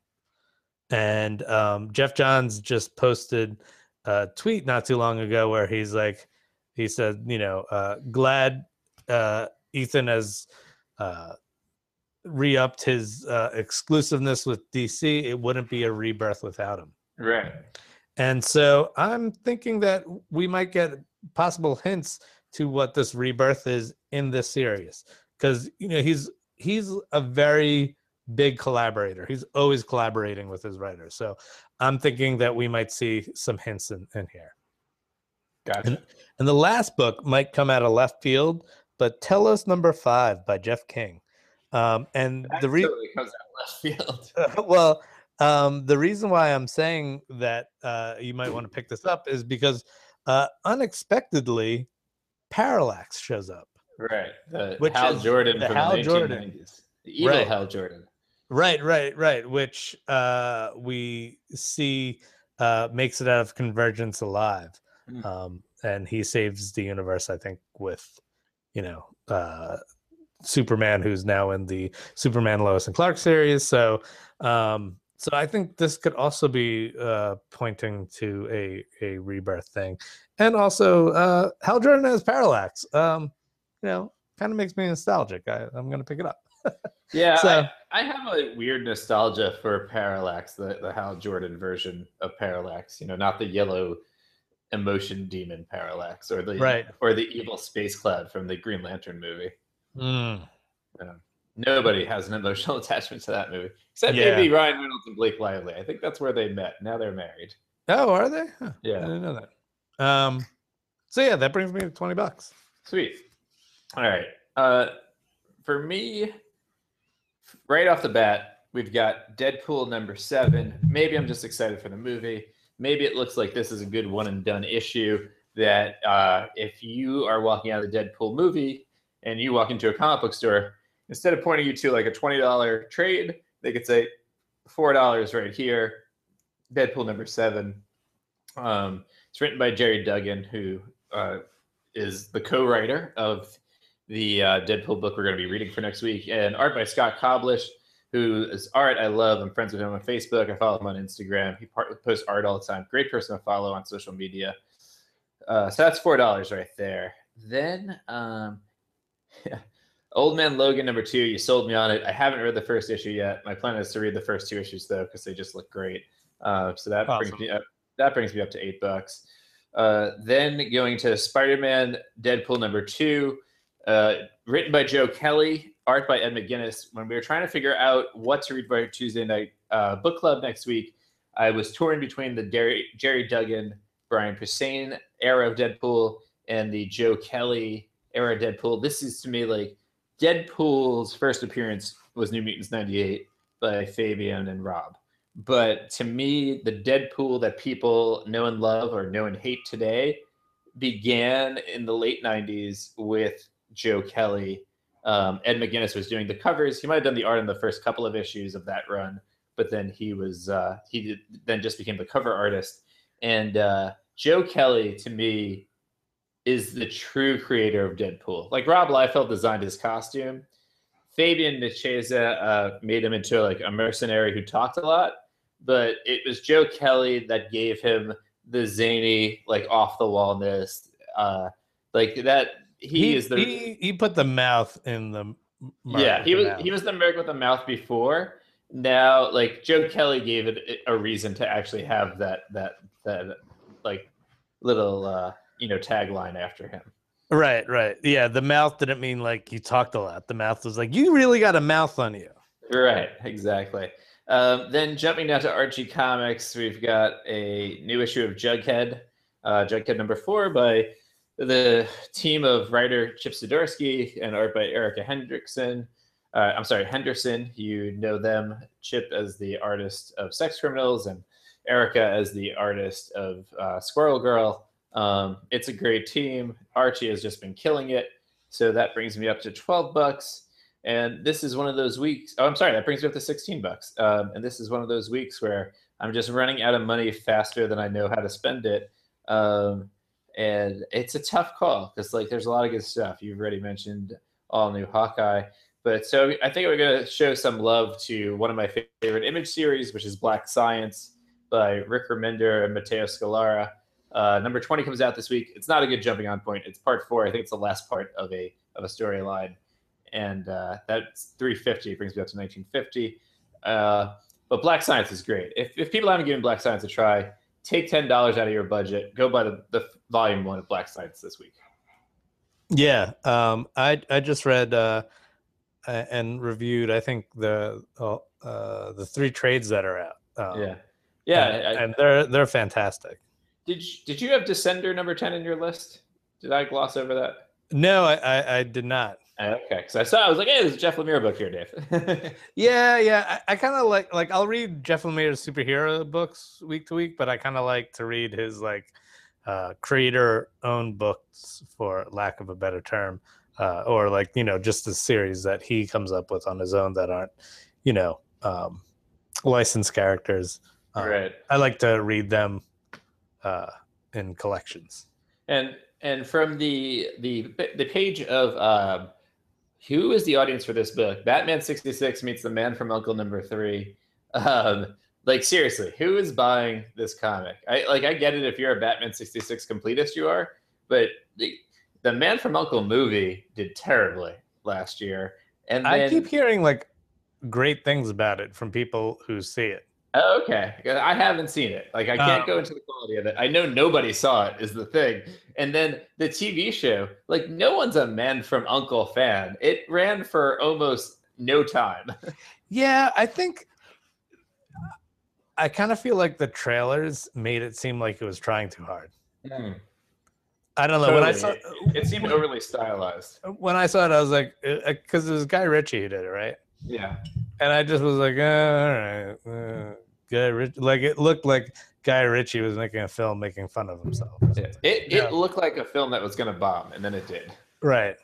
And um, Jeff Johns just posted a tweet not too long ago where he's like, he said, you know, uh, glad uh, Ethan has uh, re-upped his uh, exclusiveness with D C. It wouldn't be a rebirth without him. Right. And so I'm thinking that we might get possible hints to what this rebirth is in this series, because you know he's he's a very big collaborator. He's always collaborating with his writers. So I'm thinking that we might see some hints in, in here. Gotcha. And, and the last book might come out of left field, but Telos number five by Jeff King. Um, and that the re- totally comes out left field. uh, well, um, the reason why I'm saying that uh, you might want to pick this up is because uh, unexpectedly, Parallax shows up. Right. The Which Hal is Jordan the from Hal the nineteen Jordan. nineties. The evil Right. Hal Jordan. Right, right, right. Which uh, we see uh, makes it out of Convergence alive. Mm. Um, and he saves the universe, I think, with, you know, uh, Superman, who's now in the Superman Lois and Clark series. So, um, so I think this could also be uh, pointing to a a rebirth thing, and also uh, Hal Jordan as Parallax. Um, you know, kind of makes me nostalgic. I, I'm going to pick it up. Yeah, So- I, I have a weird nostalgia for Parallax, the, the Hal Jordan version of Parallax. You know, not the yellow emotion demon Parallax, or the Right. or the evil space cloud from the Green Lantern movie. Mm. Um, nobody has an emotional attachment to that movie, except Yeah. maybe Ryan Reynolds and Blake Lively. I think that's where they met. Now they're married. Oh, are they? Huh, I Yeah, didn't know that. Um, so yeah, that brings me to twenty bucks. sweet. All right. Uh, for me, right off the bat, we've got Deadpool number seven. Maybe I'm just excited for the movie. Maybe it looks like this is a good one and done issue that uh, if you are walking out of the Deadpool movie and you walk into a comic book store, instead of pointing you to like a twenty dollars trade, they could say four dollars right here, Deadpool number seven. Um, it's written by Jerry Duggan, who uh, is the co-writer of the uh, Deadpool book we're going to be reading for next week, and art by Scott Koblish, who is art I love. I'm friends with him on Facebook. I follow him on Instagram. He part- posts art all the time. Great person to follow on social media. Uh, so that's four dollars right there. Then, um, yeah. Old Man Logan number two. You sold me on it. I haven't read the first issue yet. My plan is to read the first two issues though, because they just look great. Uh, so that Awesome. brings me up. That brings me up to eight bucks. Uh, then going to Spider-Man Deadpool number two. Uh, written by Joe Kelly, art by Ed McGuinness. When we were trying to figure out what to read for our Tuesday night uh, book club next week, I was torn between the Jerry, Jerry Duggan, Brian Posehn era of Deadpool and the Joe Kelly era of Deadpool. This is to me like Deadpool's first appearance was New Mutants ninety-eight by Fabian and Rob. But to me, the Deadpool that people know and love or know and hate today began in the late nineties with Joe Kelly. Um, Ed McGuinness was doing the covers. He might have done the art in the first couple of issues of that run, but then he was uh, he did, then just became the cover artist. And uh, Joe Kelly, to me, is the true creator of Deadpool. Like Rob Liefeld designed his costume. Fabian Nicieza uh, made him into like a mercenary who talked a lot, but it was Joe Kelly that gave him the zany, like off the wallness, uh, like that. He, He is the he, he put the mouth in the m- mark yeah. with He the was mouth. he was the Merc with the mouth before. Now, like Joe Kelly gave it a reason to actually have that that that like little uh, you know tagline after him. Right, right. Yeah, the mouth didn't mean like you talked a lot. The mouth was like, you really got a mouth on you. Right, exactly. Um, then jumping down to Archie Comics, we've got a new issue of Jughead, uh, Jughead number four by the team of writer Chip Zdarsky and art by Erica Hendrickson. Uh, I'm sorry, Henderson. You know them, Chip, as the artist of Sex Criminals, and Erica as the artist of uh, Squirrel Girl. Um, it's a great team. Archie has just been killing it. So that brings me up to twelve bucks. And this is one of those weeks. Oh, I'm sorry. That brings me up to sixteen bucks. Um, and this is one of those weeks where I'm just running out of money faster than I know how to spend it. Um, and it's a tough call because like there's a lot of good stuff. You've already mentioned all new Hawkeye. But so I think we're going to show some love to one of my favorite Image series, which is Black Science by Rick Remender and Matteo Scalera. Uh, number twenty comes out this week. It's not a good jumping on point. It's part four. I think it's the last part of a of a storyline. And uh, that's three fifty. It brings me up to nineteen fifty. Uh, but Black Science is great. If, if people haven't given Black Science a try, take ten dollars out of your budget. Go buy the, the volume one of Black Science this week. Yeah. Um, I, I just read uh, and reviewed, I think, the uh, uh, the three trades that are out. Um, yeah. Yeah. And, I, and they're they're fantastic. Did you, did you have Descender number ten in your list? Did I gloss over that? No, I, I, I did not. Okay, because I saw, I was like, hey, there's a Jeff Lemire book here, Dave. yeah, yeah. I, I kind of like, like I'll read Jeff Lemire's superhero books week to week, but I kind of like to read his like uh, creator-owned books, for lack of a better term, uh, or like, you know, just the series that he comes up with on his own that aren't, you know, um, licensed characters. Um, right. I like to read them uh, in collections. And and from the the the page of um, who is the audience for this book? Batman sixty-six meets the Man from Uncle number three. Um, like seriously, who is buying this comic? I like I get it if you're a Batman sixty-six completist, you are, but the the Man from Uncle movie did terribly last year. And then, I keep hearing like great things about it from people who see it. Oh, okay. I haven't seen it. Like, I can't um, go into the quality of it. I know nobody saw it is the thing. And then the T V show, like, no one's a Man from Uncle fan. It ran for almost no time. Yeah, I think I kind of feel like the trailers made it seem like it was trying too hard. Mm. I don't know. Totally. When I saw it, it seemed overly stylized. When I saw it, I was like, because it was Guy Ritchie who did it, right? Yeah. And I just was like, uh, all right. Uh, Guy Ritchie. Like, it looked like Guy Ritchie was making a film making fun of himself. Yeah. It, yeah. it looked like a film that was going to bomb, and then it did. Right.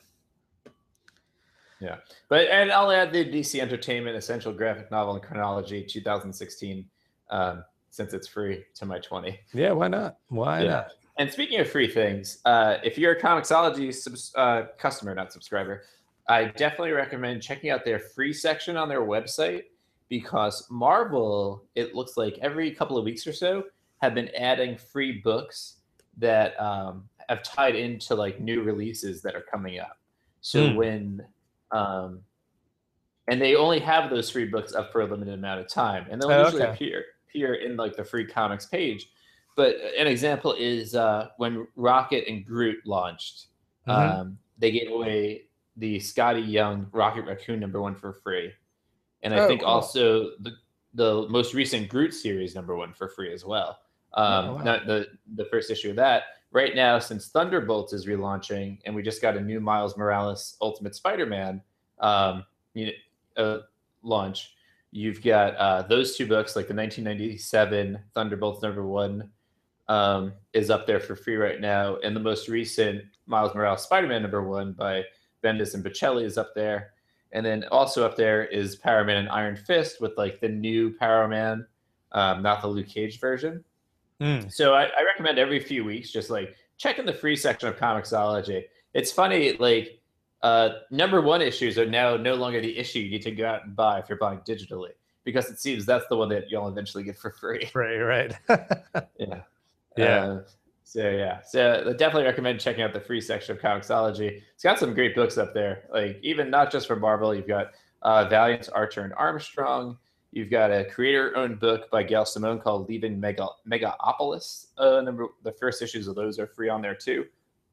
Yeah. But, and I'll add the D C Entertainment Essential Graphic Novel in Chronology two thousand sixteen, um, since it's free, to my twenty. Yeah, why not? Why yeah. not? And speaking of free things, uh, if you're a Comixology subs- uh, customer, not subscriber, I definitely recommend checking out their free section on their website, because Marvel, it looks like every couple of weeks or so, have been adding free books that um, have tied into like new releases that are coming up. So mm. when, um, and they only have those free books up for a limited amount of time, and they'll oh, usually okay. appear appear in like the free comics page. But an example is uh, when Rocket and Groot launched, mm-hmm. um, they gave away the Scotty Young Rocket Raccoon number one for free. And I oh, think cool. also the the most recent Groot series number one for free as well. Um, oh, wow. Not the, the first issue of that. Right now, since Thunderbolts is relaunching, and we just got a new Miles Morales Ultimate Spider-Man um, you know, uh, launch, you've got uh, those two books, like the nineteen ninety-seven Thunderbolts number one um, is up there for free right now. And the most recent Miles Morales Spider-Man number one by Bendis and Bocelli is up there. And then also up there is Power Man and Iron Fist with like the new Power Man, um, not the Luke Cage version. Mm. So I, I recommend every few weeks just like checking the free section of Comixology. It's funny, like uh, number one issues are now no longer the issue you need to go out and buy if you're buying digitally, because it seems that's the one that you'll eventually get for free. Free, right? yeah. Yeah. Uh, So yeah, so I definitely recommend checking out the free section of Comixology. It's got some great books up there. Like even not just from Marvel, you've got uh, Valiant, Archer, and Armstrong. You've got a creator-owned book by Gail Simone called Leaving Mega Megaopolis. Uh, number the first issues of those are free on there too.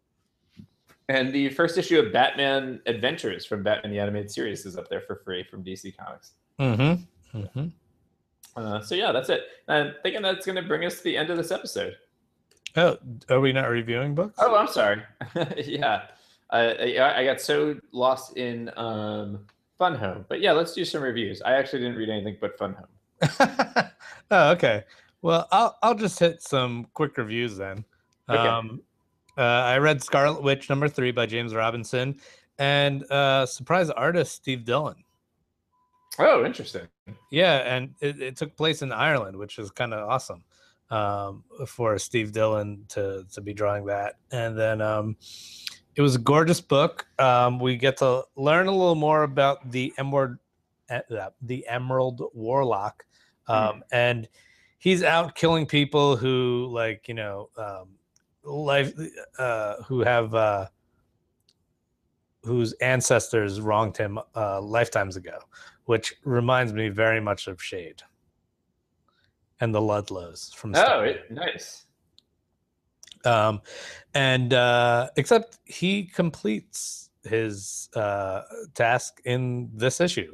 And the first issue of Batman Adventures from Batman the Animated Series is up there for free from D C Comics. Mm-hmm. Mm-hmm. Uh, so yeah, that's it. I'm thinking that's going to bring us to the end of this episode. Oh, are we not reviewing books? Oh, I'm sorry. yeah. I, I got so lost in um, Fun Home. But yeah, let's do some reviews. I actually didn't read anything but Fun Home. Oh, okay. Well, I'll I'll just hit some quick reviews then. Okay. Um, uh, I read Scarlet Witch number three by James Robinson, and uh, surprise artist Steve Dillon. Oh, interesting. Yeah, and it, it took place in Ireland, which is kind of awesome um, for Steve Dillon to to be drawing that. And then um, it was a gorgeous book. Um, we get to learn a little more about the Emerald, uh, the Emerald Warlock, um, mm. and he's out killing people who, like, you know, um, life, uh, who have uh, whose ancestors wronged him uh, lifetimes ago, which reminds me very much of Shade and the Ludlows from Star. Oh, it, nice. Um, and uh, except he completes his uh, task in this issue.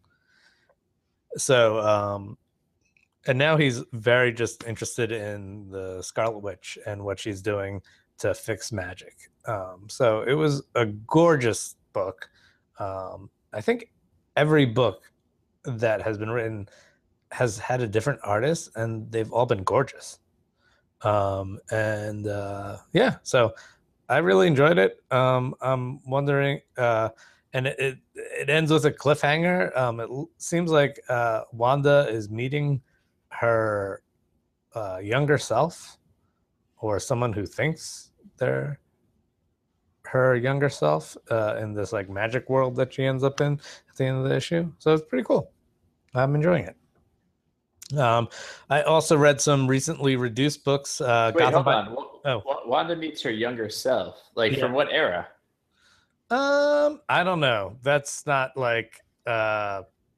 So, um, and now he's very just interested in the Scarlet Witch and what she's doing to fix magic. Um, so it was a gorgeous book. Um, I think every book that has been written has had a different artist, and they've all been gorgeous. Um, and uh, yeah, so I really enjoyed it. Um, I'm wondering, uh, and it, it it ends with a cliffhanger. Um, it l- seems like uh, Wanda is meeting her uh, younger self, or someone who thinks they're her younger self uh, in this like magic world that she ends up in at the end of the issue. So it's pretty cool. I'm enjoying it. Um, I also read some recently reduced books. Uh, Wait, Gotham hold by- on. W- oh. Wanda meets her younger self. Like yeah. From what era? Um, I don't know. That's not like. Uh,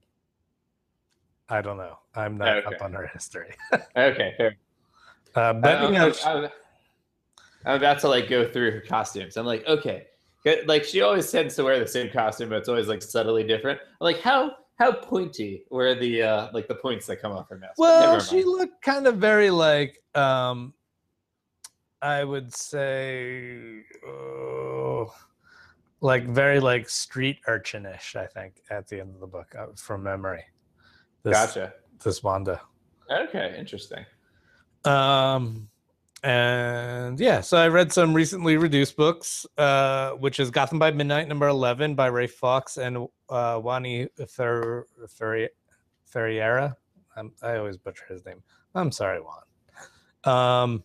I don't know. I'm not okay. up on her history. Okay, fair. Uh, but I, you know, I'm, I'm, I'm about to like go through her costumes. I'm like, okay, like she always tends to wear the same costume, but it's always like subtly different. I'm like, how how pointy were the uh, like the points that come off her mask? Well, she looked kind of very like um, I would say, uh, like very like street urchinish. I think at the end of the book, uh, from memory. This, gotcha. This Wanda. Okay, interesting. Um, and yeah, so I read some recently reduced books, uh, which is Gotham by Midnight, number eleven by Ray Fox and uh, Wani Fer- Fer- Ferreira. I'm, I always butcher his name. I'm sorry, Juan. Um,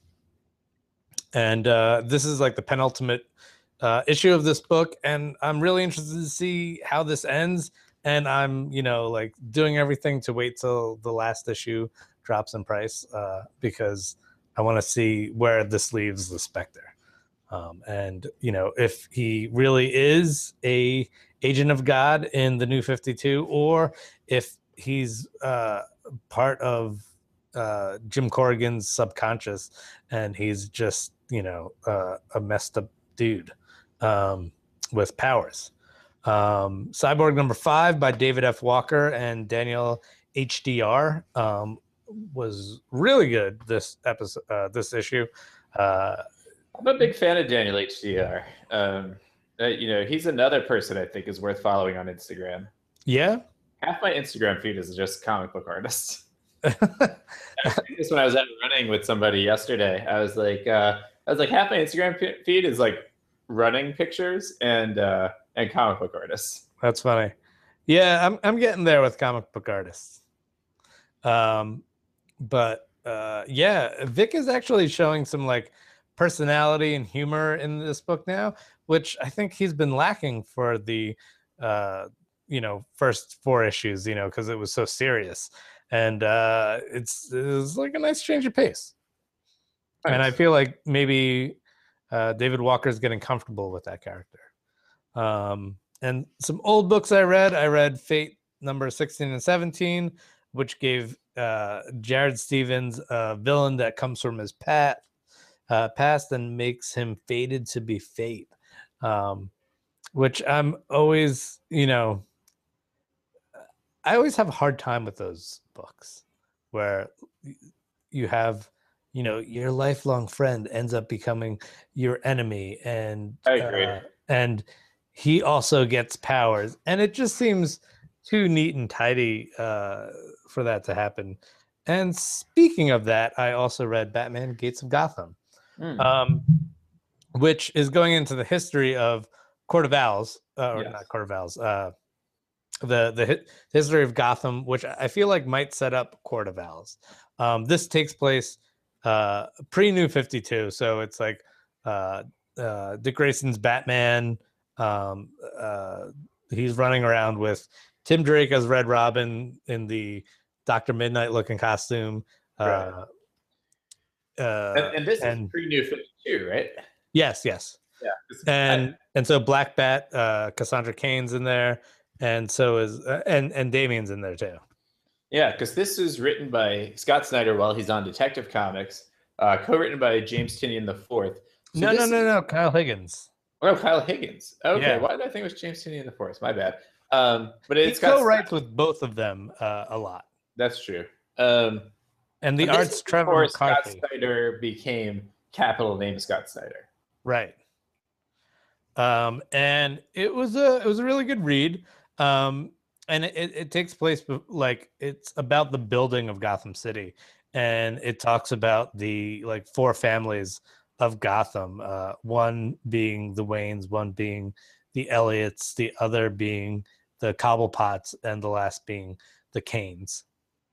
and uh, this is like the penultimate uh, issue of this book, and I'm really interested to see how this ends. And I'm, you know, like doing everything to wait till the last issue drops in price uh, because I want to see where this leaves the Spectre. Um, and, you know, if he really is a agent of God in the New fifty-two, or if he's uh, part of uh, Jim Corrigan's subconscious and he's just, you know, uh, a messed up dude um, with powers. Um, Cyborg number five by David F. Walker and Daniel H D R um, was really good this episode, uh, this issue. Uh, I'm a big fan of Daniel H D R. Um, uh, you know, he's another person I think is worth following on Instagram. Yeah, half my Instagram feed is just comic book artists. I was this when I was out running with somebody yesterday. I was like, uh, I was like, half my Instagram feed is like running pictures and. Uh, and comic book artists. That's funny. Yeah, I'm I'm getting there with comic book artists. Um, but uh, yeah, Vic is actually showing some like personality and humor in this book now, which I think he's been lacking for the uh, you know, first four issues, you know, because it was so serious. And uh, it's it's like a nice change of pace. Nice. And I feel like maybe uh, David Walker's getting comfortable with that character. Um, and some old books I read, I read Fate number sixteen and seventeen, which gave uh, Jared Stevens a villain that comes from his pat, uh, past and makes him fated to be Fate, um, which I'm always, you know, I always have a hard time with those books where you have, you know, your lifelong friend ends up becoming your enemy, and I agree. Uh, and he also gets powers, and it just seems too neat and tidy uh, for that to happen. And speaking of that, I also read Batman Gates of Gotham, Mm. um, which is going into the history of Court of Owls, uh, or Yes. not Court of Owls, uh, the the hi- history of Gotham, which I feel like might set up Court of Owls. Um, this takes place uh, pre New fifty-two, so it's like uh, uh, Dick Grayson's Batman. Um, uh, he's running around with Tim Drake as Red Robin in the Doctor Midnight looking costume. Right. Uh, uh, And, and this is and pre New fifty-two, right? yes, yes, Yeah. This- and I- and so Black Bat, uh, Cassandra Cain's in there, and so is uh, and and Damien's in there too. yeah, because this was written by Scott Snyder while he's on Detective Comics, uh, co-written by James Tynion the Fourth. So No, no, this no, is- no, Kyle Higgins. Oh, Kyle Higgins. Okay, Yeah. why did I think it was James Tynion the Fourth? My bad. Um, but He it's got co-writes with both of them uh, a lot, That's true. Um, and the and this art's is Trevor before Scott McCarthy. Snyder became capital name Scott Snyder. Right. Um, and it was a it was a really good read. Um, and it, it takes place bef- like it's about the building of Gotham City, and it talks about the like four families of Gotham. Uh, one being the Waynes, one being the Elliots, the other being the Cobblepots, and the last being the Canes.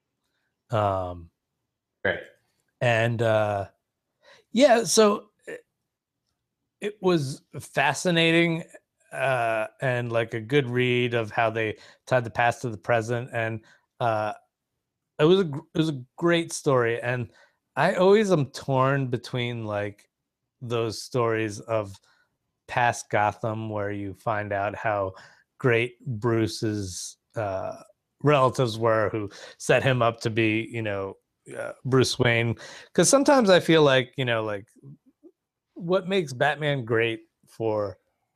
Um, Right. and uh, yeah, so it, it was fascinating uh, and like a good read of how they tied the past to the present, and uh, it was a gr- it was a great story. And I always am torn between like those stories of past Gotham where you find out how great Bruce's uh, relatives were who set him up to be, you know, uh, Bruce Wayne. Because sometimes I feel like, you know, like what makes Batman great for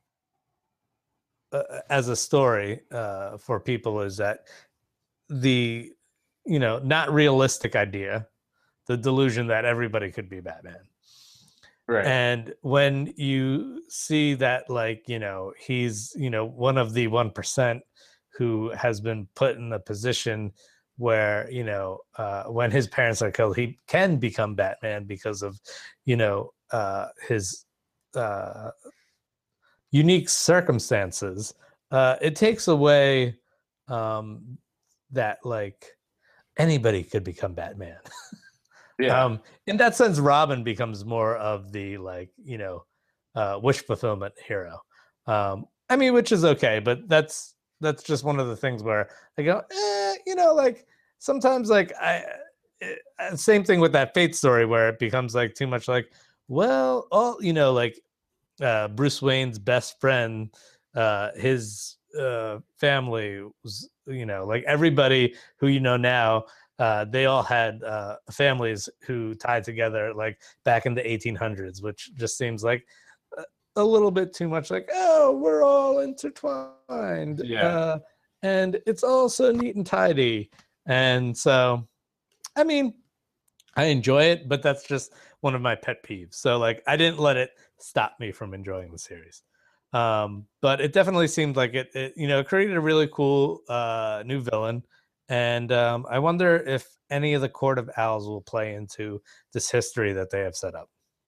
uh, as a story uh, for people is that the, you know, not realistic idea, the delusion that everybody could be Batman. Right. And when you see that, like, you know, he's, you know, one of the one percent who has been put in a position where, you know, uh, when his parents are killed, he can become Batman because of, you know, uh, his uh, unique circumstances. Uh, it takes away um, that, like, anybody could become Batman. Yeah. Um, in that sense, Robin becomes more of the like, you know, uh, wish fulfillment hero. Um, I mean, which is okay, but that's that's just one of the things where I go, eh, you know, like sometimes like I eh, uh, same thing with that Fate story where it becomes like too much like, well, all you know, like uh, Bruce Wayne's best friend, uh, his uh, family was, you know, like everybody who you know now, uh, they all had uh, families who tied together like back in the eighteen hundreds, which just seems like a, a little bit too much like, oh, we're all intertwined. Yeah. Uh, and it's all so neat and tidy. And so, I mean, I enjoy it, but that's just one of my pet peeves. So like I didn't let it stop me from enjoying the series. Um, but it definitely seemed like it, it you know, created a really cool uh, new villain. And um, I wonder if any of the Court of Owls will play into this history that they have set up.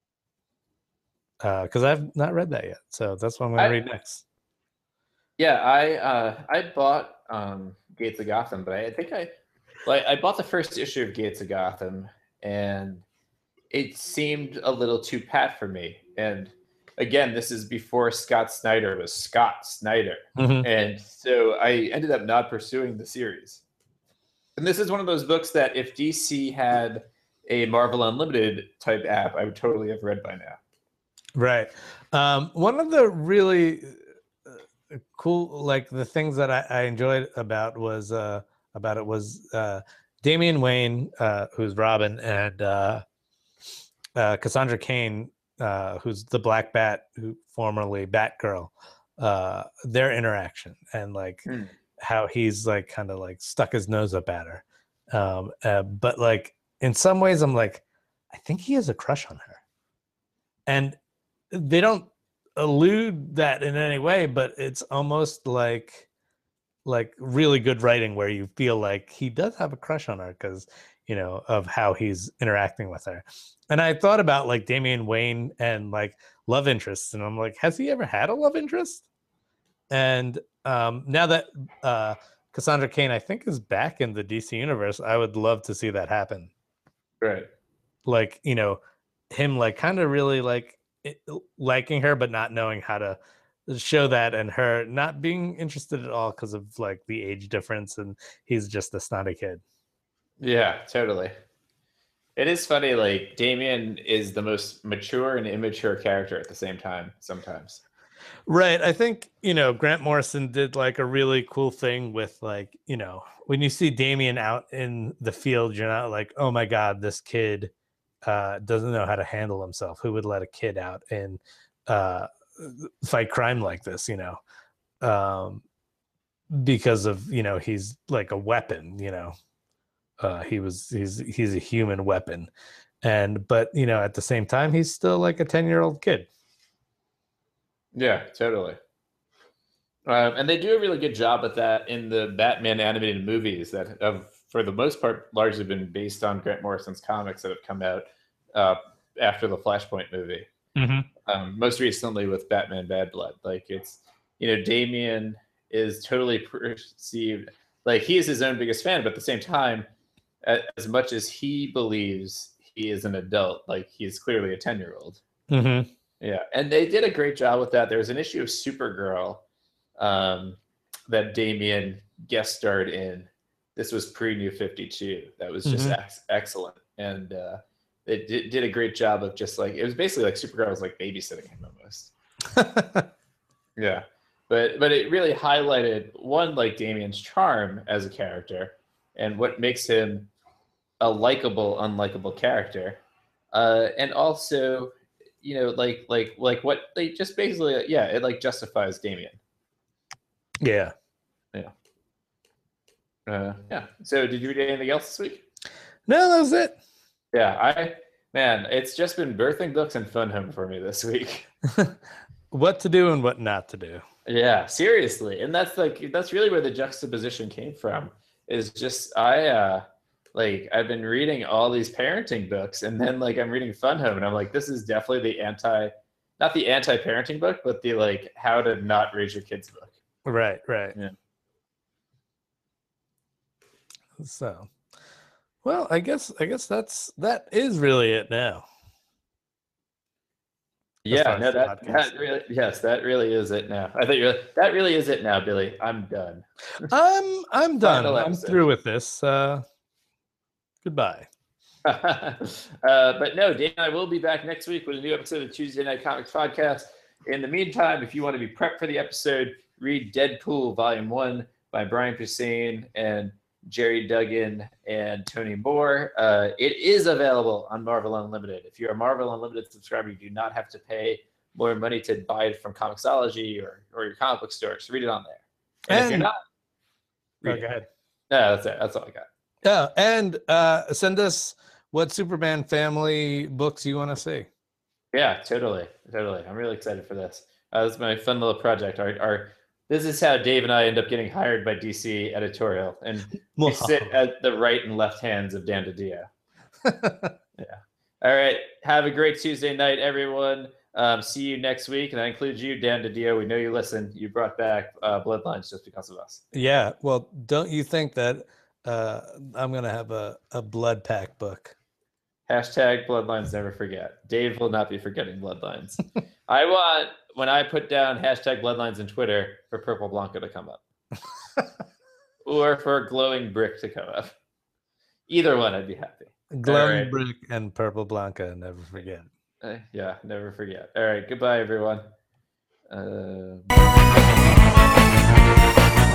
Because uh, I've not read that yet. So that's what I'm going to I- read next. Yeah, I uh, I bought um, Gates of Gotham, but I think I like I bought the first issue of Gates of Gotham, and it seemed a little too pat for me. And again, this is before Scott Snyder was Scott Snyder, Mhm. and so I ended up not pursuing the series. And this is one of those books that if D C had a Marvel Unlimited type app, I would totally have read by now. Right. Um, one of the really uh, cool, like the things that I, I enjoyed about was uh, about it was uh, Damian Wayne, uh, who's Robin, and uh, uh, Cassandra Cain, uh, who's the Black Bat, who formerly Batgirl. Uh, their interaction and like Hmm. how he's like kind of like stuck his nose up at her, um, uh, but like in some ways, I'm like, I think he has a crush on her, and they don't allude that in any way, but it's almost like like really good writing where you feel like he does have a crush on her because you know, of how he's interacting with her. And I thought about like Damian Wayne and like love interests, and I'm like, has he ever had a love interest? And um, now that uh, Cassandra Cain, I think, is back in the D C universe, I would love to see that happen. Right. Like, you know, him like kind of really like it, liking her, but not knowing how to show that, and her not being interested at all because of like the age difference, and he's just a snotty kid. Yeah, totally. It is funny, like Damian is the most mature and immature character at the same time sometimes. Right. I think, you know, Grant Morrison did like a really cool thing with like, you know, when you see Damian out in the field, you're not like, oh my God, this kid uh, doesn't know how to handle himself. Who would let a kid out and uh, fight crime like this, you know? Um, because of, you know, he's like a weapon, you know. Uh, he was he's he's a human weapon. And but, you know, at the same time, he's still like a ten-year-old kid. Yeah, totally. Um, and they do a really good job at that in the Batman animated movies that have, for the most part, largely been based on Grant Morrison's comics that have come out uh, after the Flashpoint movie. Mm-hmm. Um, most recently with Batman Bad Blood. Like it's, you know, Damian is totally perceived, like he is his own biggest fan, but at the same time, as much as he believes he is an adult, like he's clearly a ten-year-old. Mm-hmm. Yeah, and they did a great job with that. There was an issue of Supergirl um, that Damian guest starred in. This was pre-New fifty-two. That was just Mhm. ex- excellent, and uh, it did, did a great job of just like, it was basically like Supergirl was like babysitting him almost. Yeah, but but it really highlighted one, like Damian's charm as a character, and what makes him a likable, unlikable character, uh, and also, you know, like like like what they just basically, yeah, it like justifies Damian. Yeah. Yeah. Uh, yeah. So, did you read anything else this week? No, that was it. Yeah, I man, it's just been birthing books and Fun Home for me this week. What to do and what not to do. Yeah, seriously, and that's like that's really where the juxtaposition came from. Is just I uh like I've been reading all these parenting books, and then like I'm reading Fun Home, and I'm like, this is definitely the anti, not the anti-parenting book, but the like how to not raise your kids book. Right, right. Yeah. So, well, I guess I guess that's that is really it now. Yeah, no, that, that really, yes, that really is it now. I think you're that really is it now, Billy. I'm done. I'm I'm done. I'm through with this. Uh, goodbye. uh, but no, Dan and I will be back next week with a new episode of Tuesday Night Comics Podcast. In the meantime, if you want to be prepped for the episode, read Deadpool Volume One by Brian Posehn and Jerry Duggan and Tony Moore. Uh, it is available on Marvel Unlimited. If you're a Marvel Unlimited subscriber, you do not have to pay more money to buy it from Comixology or, or your comic book store. So read it on there. And, and if you're not, oh, go ahead. No, that's it. That's all I got. Yeah, and uh, send us what Superman family books you want to see. Yeah, totally, totally. I'm really excited for this. Uh, this is my fun little project. Our, our This is how Dave and I end up getting hired by D C editorial, and we sit at the right and left hands of Dan DiDio. Yeah. All right. Have a great Tuesday night, everyone. Um, see you next week, and that includes you, Dan DiDio. We know you listen. You brought back uh, Bloodlines just because of us. Yeah. Well, don't you think that uh, I'm going to have a, a Blood Pack book? Hashtag Bloodlines never forget. Dave will not be forgetting Bloodlines. I want, when I put down hashtag Bloodlines on Twitter, for Purple Blanca to come up. Or for Glowing Brick to come up. Either one, I'd be happy. Glowing right. Brick and Purple Blanca, never forget. Uh, yeah, never forget. All right, goodbye, everyone. Uh...